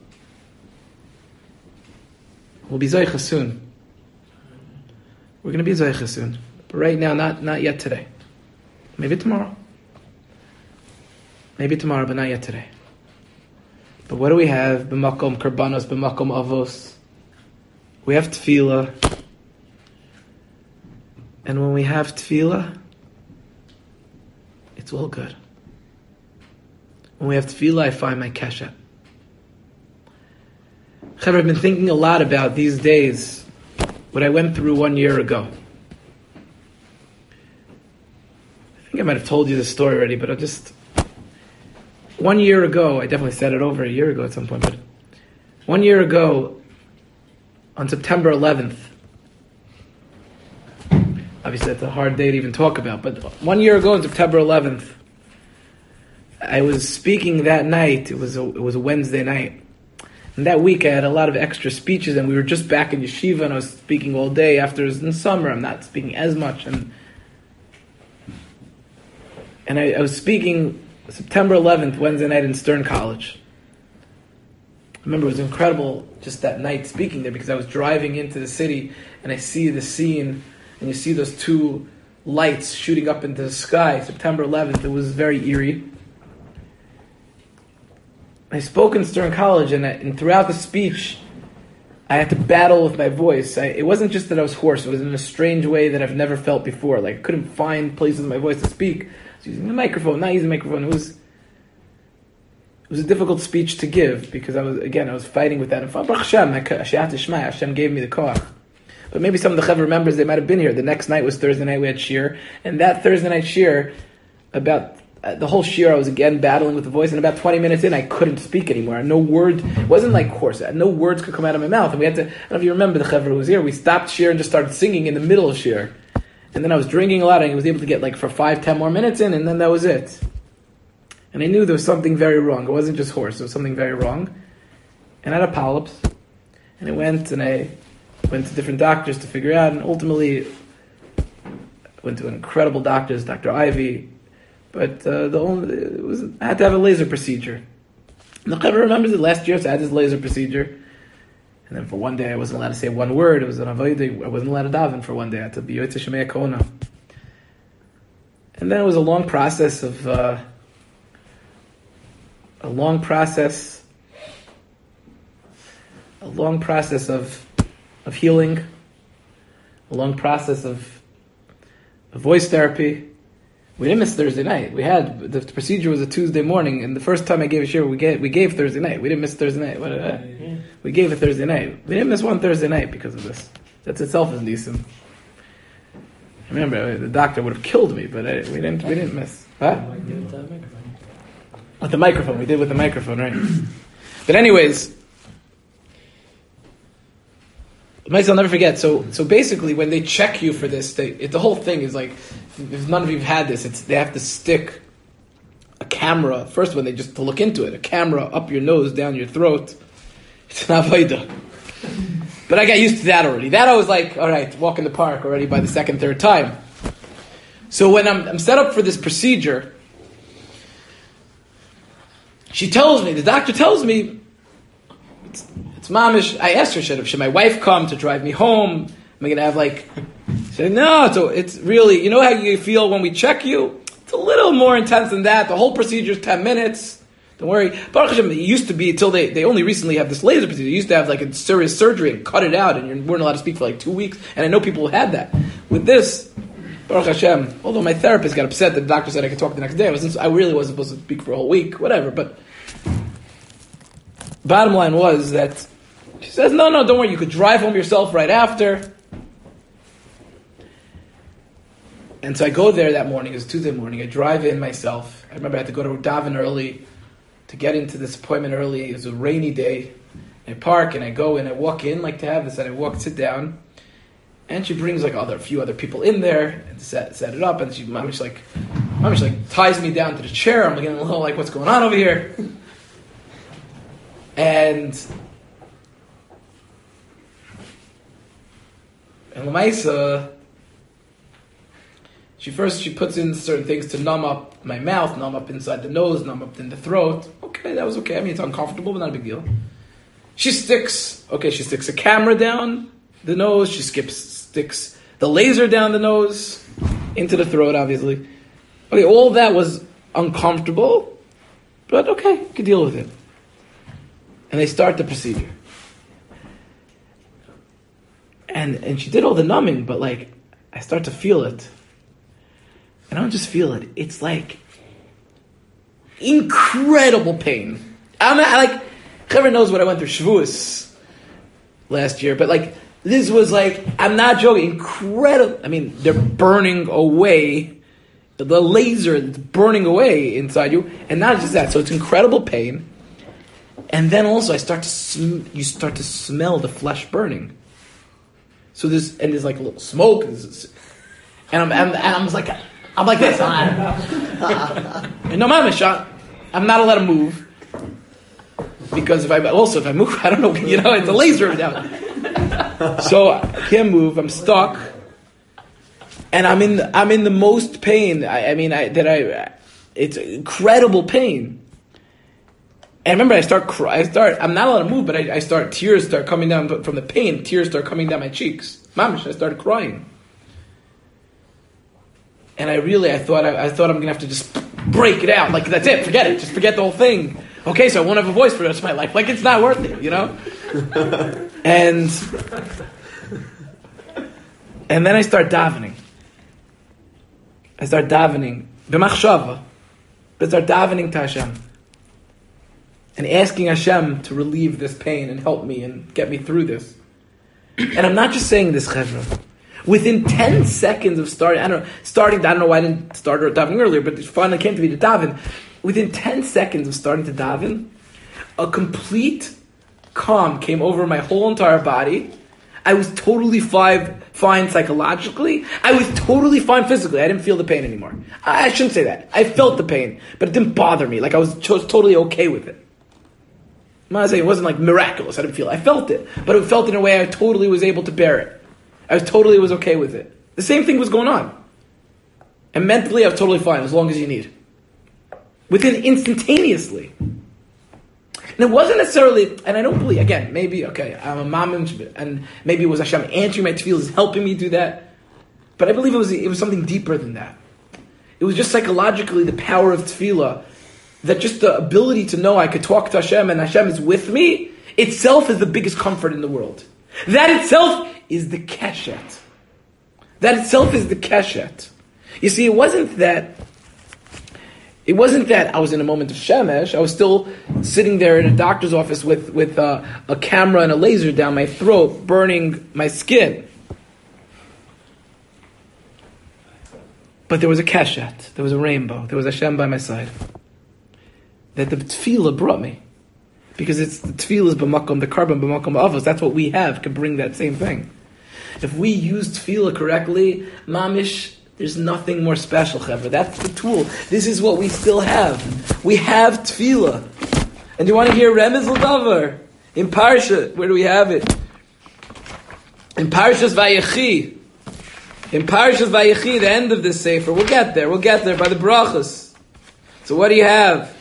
We'll be zaycha soon. We're going to be zaycha soon, but right now, not not yet today. Maybe tomorrow. Maybe tomorrow, but not yet today. But what do we have? B'makom karbanos, b'makom avos. We have tefillah. And when we have tefillah, it's all good. When we have tefillah, I find my keshet. Chaver, I've been thinking a lot about these days what I went through one year ago. I think I might have told you this story already, but I'll just... One year ago, I definitely said it over a year ago at some point, but one year ago, on September eleventh, obviously that's a hard day to even talk about, but one year ago on September eleventh, I was speaking that night. It was a, it was a Wednesday night. And that week I had a lot of extra speeches, and we were just back in yeshiva, and I was speaking all day. After it was in summer, I'm not speaking as much. And and I, I was speaking September eleventh, Wednesday night in Stern College. I remember it was incredible just that night speaking there, because I was driving into the city and I see the scene and you see those two lights shooting up into the sky. September eleventh, it was very eerie. I spoke in Stern College, and, I, and throughout the speech I had to battle with my voice. I, it wasn't just that I was hoarse, it was in a strange way that I've never felt before. Like I couldn't find places in my voice to speak. I was using the microphone, not using the microphone. It was it was a difficult speech to give, because I was, again, I was fighting with that. And Baruch Hashem, Hashem gave me the koach. But maybe some of the Chaver members, they might have been here. The next night was Thursday night, we had shir. And that Thursday night shir, about uh, the whole shir, I was again battling with the voice. And about twenty minutes in, I couldn't speak anymore. No word, it wasn't like hoarse. No words could come out of my mouth. And we had to, I don't know if you remember the Chaver who was here, we stopped shir and just started singing in the middle of shir. And then I was drinking a lot, and I was able to get like for five, ten more minutes in, and then that was it. And I knew there was something very wrong. It wasn't just hoarse, there was something very wrong. And I had a polyps. And I went, and I went to different doctors to figure out, and ultimately I went to an incredible doctor, Doctor Ivy. But uh, the only, it was, I had to have a laser procedure. And the Chaver remembers it last year, so I had this laser procedure. And then for one day I wasn't allowed to say one word. It was an avodah. I wasn't allowed to daven for one day. I had to be Yotzei Shemei Kona. And then it was a long process of uh, a long process, a long process of of healing, a long process of, of voice therapy, We didn't miss Thursday night. We had, the procedure was a Tuesday morning, and the first time I gave a shir, we gave, we gave Thursday night. We didn't miss Thursday night. What, uh, yeah. We gave a Thursday night. We didn't miss one Thursday night because of this. That itself is decent. Remember, the doctor would have killed me, but I, we didn't we didn't miss. Huh? With the microphone. We did with the microphone, right? But anyways, I'll never forget. So, so basically, when they check you for this, they, it, the whole thing is like, if none of you have had this, it's they have to stick a camera. First one, they just to look into it, a camera up your nose, down your throat. It's an avodah. But I got used to that already. That I was like, all right, walk in the park already by the second, third time. So when I'm, I'm set up for this procedure, she tells me, the doctor tells me, it's, it's mamish. I asked her, should, should my wife come to drive me home? Am I going to have like... She said, no, so it's really, you know how you feel when we check you? It's a little more intense than that. The whole procedure is ten minutes. Don't worry. Baruch Hashem, it used to be, until they, they only recently have this laser procedure. They used to have like a serious surgery and cut it out, and you weren't allowed to speak for like two weeks. And I know people who had that. With this, Baruch Hashem, although my therapist got upset that the doctor said I could talk the next day, I, wasn't, I really wasn't supposed to speak for a whole week, whatever. But bottom line was that she says, no, no, don't worry, you could drive home yourself right after. And so I go there that morning, it was Tuesday morning, I drive in myself. I remember I had to go to Daven early to get into this appointment early. It was a rainy day. I park and I go and I walk in like to have this, and I walk, sit down, and she brings like other a few other people in there and set set it up, and she mamish like mamish like ties me down to the chair. I'm getting a little like, what's going on over here? And and Lamaisa, She first, she puts in certain things to numb up my mouth, numb up inside the nose, numb up in the throat. Okay, that was okay. I mean, it's uncomfortable, but not a big deal. She sticks, okay, she sticks a camera down the nose. She skips, sticks the laser down the nose, into the throat, obviously. Okay, all that was uncomfortable, but okay, you can deal with it. And they start the procedure. And and she did all the numbing, but like, I start to feel it. And I don't just feel it. It's like incredible pain. I'm not, like, whoever knows what I went through Shavuos last year, but like, this was like, I'm not joking, incredible. I mean, they're burning away, the laser is burning away inside you, and not just that. So it's incredible pain. And then also I start to, sm- you start to smell the flesh burning. So there's, and there's like a little smoke, and, and I'm, and I'm just like, I'm like this. And no matter shot, I'm not allowed to move because if I also if I move, I don't know. You know, it's a laser down. So I can't move. I'm stuck, and I'm in. The, I'm in the most pain. I, I mean, I, that I. It's incredible pain. And remember, I start. Cry, I start. I'm not allowed to move, but I, I start. Tears start coming down from the pain. Tears start coming down my cheeks. Mamish, I started crying. And I really, I thought, I, I thought I'm going to have to just break it out. Like, that's it, forget it. Just forget the whole thing. Okay, so I won't have a voice for the rest of my life. Like, it's not worth it, you know? and and then I start davening. I start davening. B'machshava. I start davening to Hashem. And asking Hashem to relieve this pain and help me and get me through this. And I'm not just saying this, Chevra. Within ten seconds of starting, I don't know, starting, I don't know why I didn't start davening earlier, but it finally came to me to daven. Within ten seconds of starting to daven, a complete calm came over my whole entire body. I was totally fine, fine psychologically. I was totally fine physically. I didn't feel the pain anymore. I, I shouldn't say that. I felt the pain, but it didn't bother me. Like I was t- totally okay with it. I'm not saying it wasn't like miraculous. I didn't feel it. I felt it, but it felt in a way I totally was able to bear it. I was totally was okay with it. The same thing was going on. And mentally, I was totally fine, as long as you need. Within instantaneously. And it wasn't necessarily, and I don't believe, again, maybe, okay, I'm a mom, and maybe it was Hashem answering my tefillas, helping me do that. But I believe it was it was something deeper than that. It was just psychologically the power of tefillah, that just the ability to know I could talk to Hashem, and Hashem is with me, itself is the biggest comfort in the world. That itself is the keshet. That itself is the keshet. You see, it wasn't that It wasn't that I was in a moment of shemesh. I was still sitting there in a doctor's office with, with uh, a camera and a laser down my throat, burning my skin. But there was a keshet, there was a rainbow, there was Hashem by my side. That the tefillah brought me. Because it's the tefillah is b'makom, the carbon b'makom avos. That's what we have, can bring that same thing. If we use tefillah correctly, mamish, there's nothing more special, Chevra. That's the tool. This is what we still have. We have tefillah. And do you want to hear Remez L'Davar? In Parsha, where do we have it? In Parshas Vayechi. In Parshas Vayechi, the end of this sefer. We'll get there. We'll get there by the brachas. So what do you have?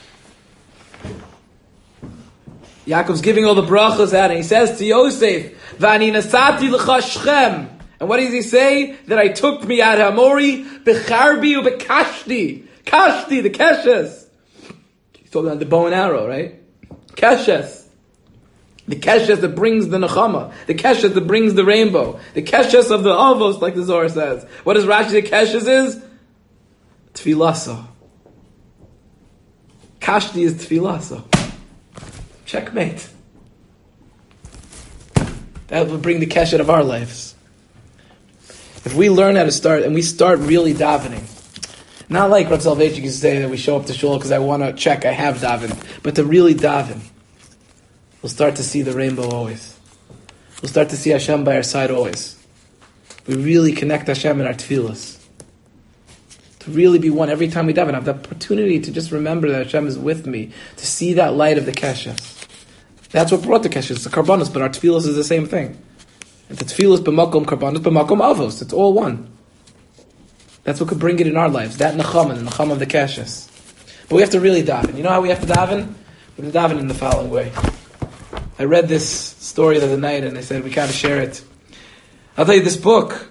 Yaakov's giving all the brachas out, and he says to Yosef, "V'ani nasati l'cha Shechem." And what does he say? That I took me out Hamori, b'charbi u b'kashti. Kashti, the keshes. He's talking about the bow and arrow, right? Keshes. The keshes that brings the nechama. The keshes that brings the rainbow. The keshes of the avos, like the Zohar says. What does Rashi say keshes is? Tefilasa. Kashti is tefilasa. Checkmate. That would bring the keshet of our lives. If we learn how to start, and we start really davening, not like Rav Soloveitchik used to say that we show up to shul because I want to check I have daven, but to really daven, we'll start to see the rainbow always. We'll start to see Hashem by our side always. We really connect Hashem in our tefillas. To really be one every time we daven, have the opportunity to just remember that Hashem is with me, to see that light of the keshes. That's what brought the keshes, it's the karbanos, but our tefillas is the same thing. And the tefillas b'makom karbanos b'makom avos. It's all one. That's what could bring it in our lives. That nechama, the nechama of the keshes. But we have to really daven. You know how we have to daven? We have to daven in the following way. I read this story the other night and I said we gotta share it. I'll tell you this book.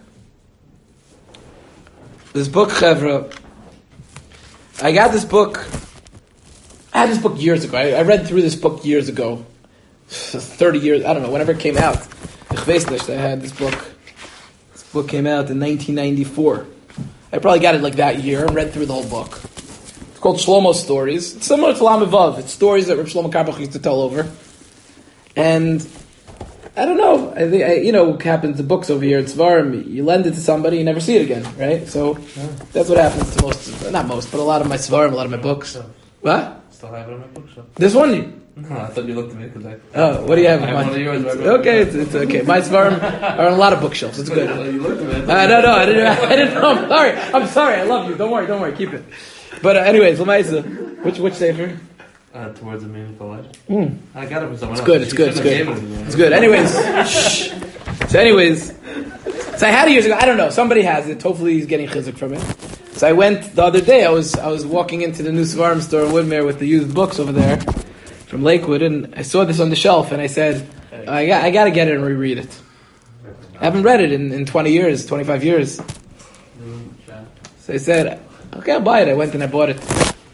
This book, Chevra. I got this book. I had this book years ago. I, I read through this book years ago. thirty years, I don't know, whenever it came out. I had this book. This book came out in nineteen ninety-four. I probably got it like that year and read through the whole book. It's called Shlomo Stories. It's similar to Lam Vav. It's stories that Rav Shlomo Carlebach used to tell over. And I don't know. I think I, you know what happens to books over here in Svarim. You lend it to somebody, you never see it again, right? So yeah. That's what happens to most, not most, but a lot of my Svarim, a lot of my books. So, what? Still have it on my bookshelf. This one? No, I thought you looked at me because I... Oh, what do you have? I have one of yours. Right okay, it's, it's okay. My Svarim are on a lot of bookshelves. It's good. You looked at me. Uh, no, no, I didn't, I didn't know. I'm sorry. I'm sorry. I love you. Don't worry, don't worry. Keep it. But uh, anyways, Lamaisa, which which sefer? Uh, towards the meaningful life. Mm. I got it from someone it's else. Good, it's good, it's good. It's good. Anyways, shh. So anyways, so I had it years ago. I don't know. Somebody has it. Hopefully he's getting chizuk from it. So I went the other day. I was I was walking into the new Svarim store in Woodmere with the used books over there from Lakewood, and I saw this on the shelf, and I said, I got I got to get it and reread it. I haven't read it in, in twenty years, twenty-five years. So I said, okay, I'll buy it. I went and I bought it.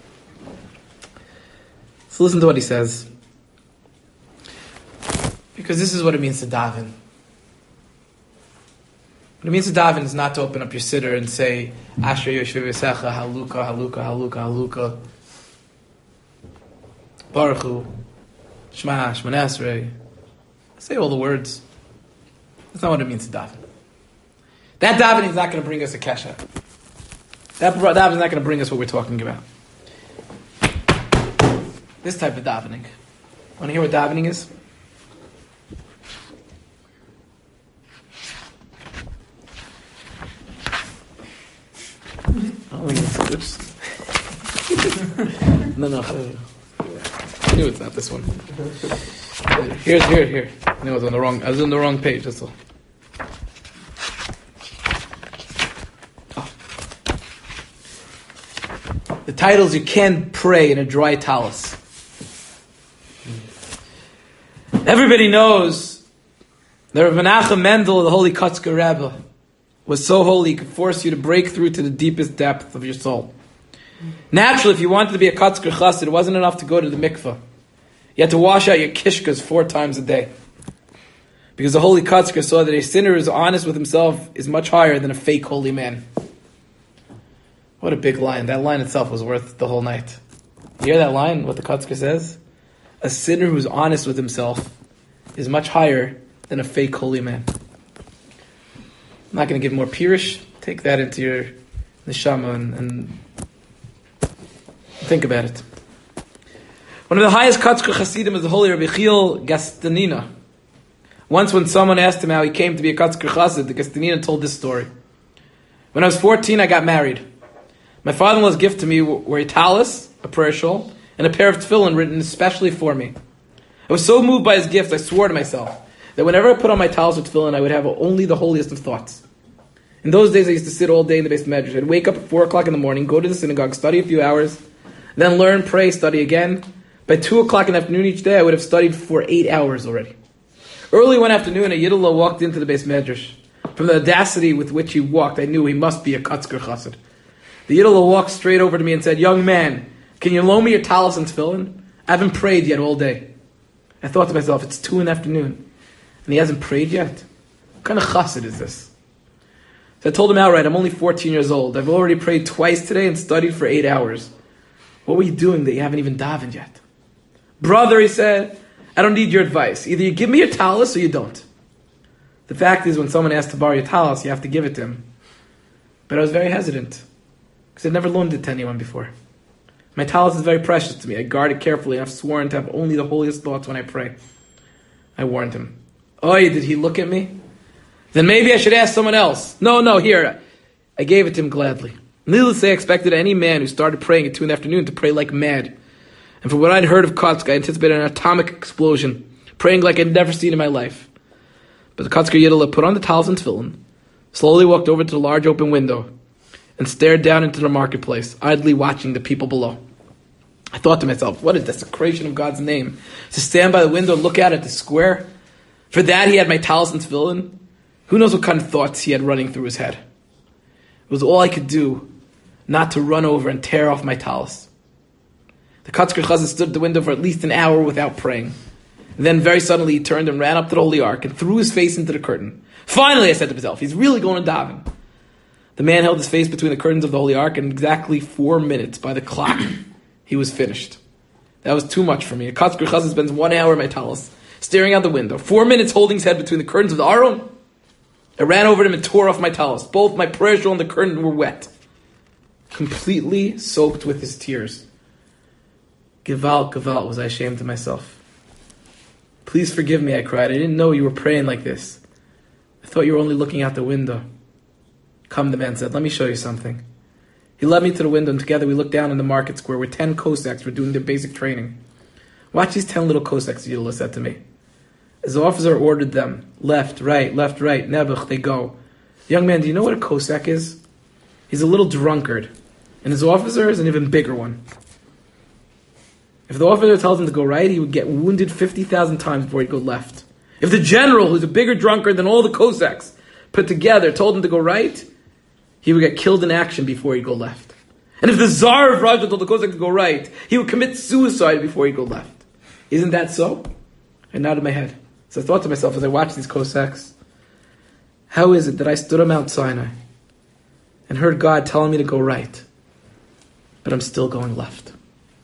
So listen to what he says. Because this is what it means to daven. What it means to daven is not to open up your siddur and say, Asher Yoshvi V'Secha, Haluka, Haluka, Haluka, Haluka. Baruch Hu, Shema, Shemona Esrei. Say all the words. That's not what it means to daven. That davening is not going to bring us a kesha. That davening is not going to bring us what we're talking about. This type of davening. Want to hear what davening is? I don't think it's good. No, no. I knew it's not this one. Here's here, here. No, I was on the wrong. I was on the wrong page. That's all. Oh. The title is "You Can't Pray in a Dry Talus." Everybody knows that Rav Menachem Mendel, the Holy Kotzker Rebbe, was so holy he could force you to break through to the deepest depth of your soul. Naturally, if you wanted to be a Kotzker Chassid, it wasn't enough to go to the mikveh. You had to wash out your kishkas four times a day. Because the Holy Kotzker saw that a sinner who is honest with himself is much higher than a fake holy man. What a big line. That line itself was worth the whole night. You hear that line, what the Kotzker says? A sinner who's honest with himself is much higher than a fake holy man. I'm not going to give more pirish. Take that into your neshama and, and think about it. One of the highest Kotzker Hasidim is the holy Rabbi Chiel Gastanina. Once when someone asked him how he came to be a Kotzker Chassid, the Gastanina told this story. When I was fourteen, I got married. My father-in-law's gift to me were a talus, a prayer shawl, and a pair of tefillin written especially for me. I was so moved by his gift, I swore to myself that whenever I put on my talus or tefillin, I would have only the holiest of thoughts. In those days, I used to sit all day in the base of Medrash. I'd wake up at four o'clock in the morning, go to the synagogue, study a few hours, then learn, pray, study again. By two o'clock in the afternoon each day, I would have studied for eight hours already. Early one afternoon, a Yiddilah walked into the base Medrash. From the audacity with which he walked, I knew he must be a Kotzker Chassid. The Yiddilah walked straight over to me and said, "Young man, can you loan me your talus and tefillin? I haven't prayed yet all day." I thought to myself, it's two in the afternoon, and he hasn't prayed yet? What kind of chassid is this? So I told him outright, I'm only fourteen years old. I've already prayed twice today and studied for eight hours. What were you doing that you haven't even davened yet? Brother, he said, I don't need your advice. Either you give me your talus or you don't. The fact is, when someone asks to borrow your talus, you have to give it to him. But I was very hesitant, because I'd never loaned it to anyone before. My talus is very precious to me. I guard it carefully, and I've sworn to have only the holiest thoughts when I pray. I warned him. Oy, did he look at me? Then maybe I should ask someone else. No, no, here. I gave it to him gladly. Needless to say, I expected any man who started praying at two in the afternoon to pray like mad. And from what I'd heard of Kotzk, I anticipated an atomic explosion, praying like I'd never seen in my life. But the Kotzker Yiddilah put on the talus and tefillin, slowly walked over to the large open window, and stared down into the marketplace, idly watching the people below. I thought to myself, what a desecration of God's name, to stand by the window and look out at the square. For that he had my talus and tefillin. Who knows what kind of thoughts he had running through his head. It was all I could do not to run over and tear off my talus. The Kotzker Chassid stood at the window for at least an hour without praying. And then very suddenly he turned and ran up to the Holy Ark and threw his face into the curtain. Finally, I said to myself, he's really going to daven. The man held his face between the curtains of the Holy Ark, and in exactly four minutes by the clock, he was finished. That was too much for me. A Kotzker Chassid spends one hour in my talus, staring out the window, four minutes holding his head between the curtains of the Aron. I ran over to him and tore off my talus. Both my prayer shawl and the curtain were wet, completely soaked with his tears. Gewalt, Gewalt, was I ashamed of myself. Please forgive me, I cried. I didn't know you were praying like this. I thought you were only looking out the window. Come, the man said, let me show you something. He led me to the window, and together we looked down in the market square where ten Cossacks were doing their basic training. Watch these ten little Cossacks, Yiddilah said to me. As the officer ordered them, left, right, left, right, nebuch, they go. Young man, do you know what a Cossack is? He's a little drunkard, and his officer is an even bigger one. If the officer tells him to go right, he would get wounded fifty thousand times before he'd go left. If the general, who's a bigger drunkard than all the Cossacks put together, told him to go right, he would get killed in action before he'd go left. And if the Tsar of Russia told the Cossack to go right, he would commit suicide before he'd go left. Isn't that so? I nodded my head. So I thought to myself as I watched these Cossacks, how is it that I stood on Mount Sinai and heard God telling me to go right, but I'm still going left?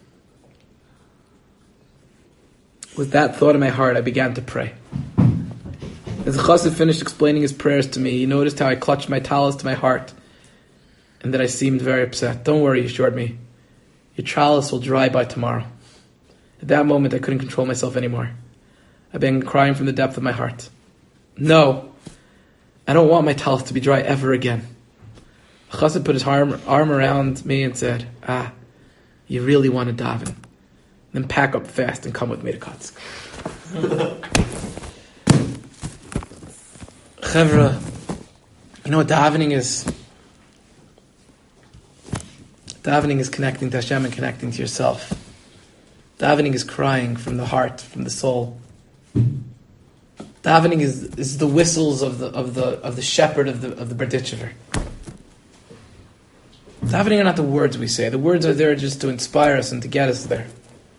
With that thought in my heart, I began to pray. As the chassid finished explaining his prayers to me, he noticed how I clutched my talus to my heart and that I seemed very upset. Don't worry, he assured me. Your talus will dry by tomorrow. At that moment, I couldn't control myself anymore. I began crying from the depth of my heart. No, I don't want my talus to be dry ever again. The chassid put his arm, arm around me and said, ah, you really want to daven. Then pack up fast and come with me to Kotzk. Chevra, you know what davening is? Davening is connecting to Hashem and connecting to yourself. Davening is crying from the heart, from the soul. Davening is, is the whistles of the of the of the shepherd of the of the Berditchever. Davening are not the words we say. The words are there just to inspire us and to get us there.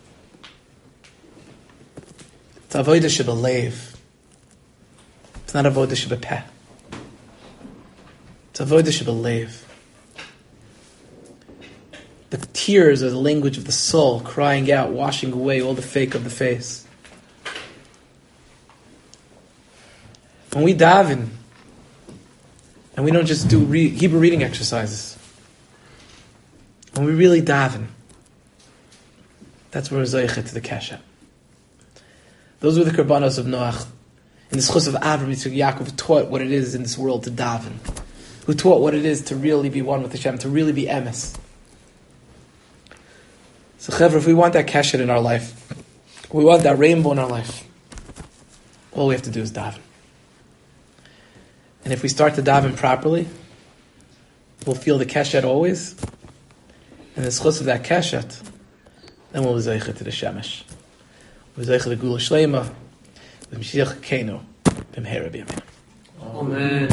It's avodah shebelev. It's not avodah shebepeh. It's avodah shebelev. tears are the language of the soul, crying out, washing away all the fake of the face. When we daven, and we don't just do re- Hebrew reading exercises, when we really daven, that's where we're zoichet to the kesha. Those were the karbanos of Noach. In the schus of Avram, Yitzchak, Yaakov, who taught what it is in this world to daven, who taught what it is to really be one with Hashem, to really be emes. So, Chevra, if we want that keshet in our life, we want that rainbow in our life, all we have to do is daven. And if we start to daven properly, we'll feel the keshet always. And the schus of that keshet, then we'll be zeichet to the shemesh. We'll be zeichet to the gula shleima, the Mashiach Keinu, b'mheira b'yamin. Amen.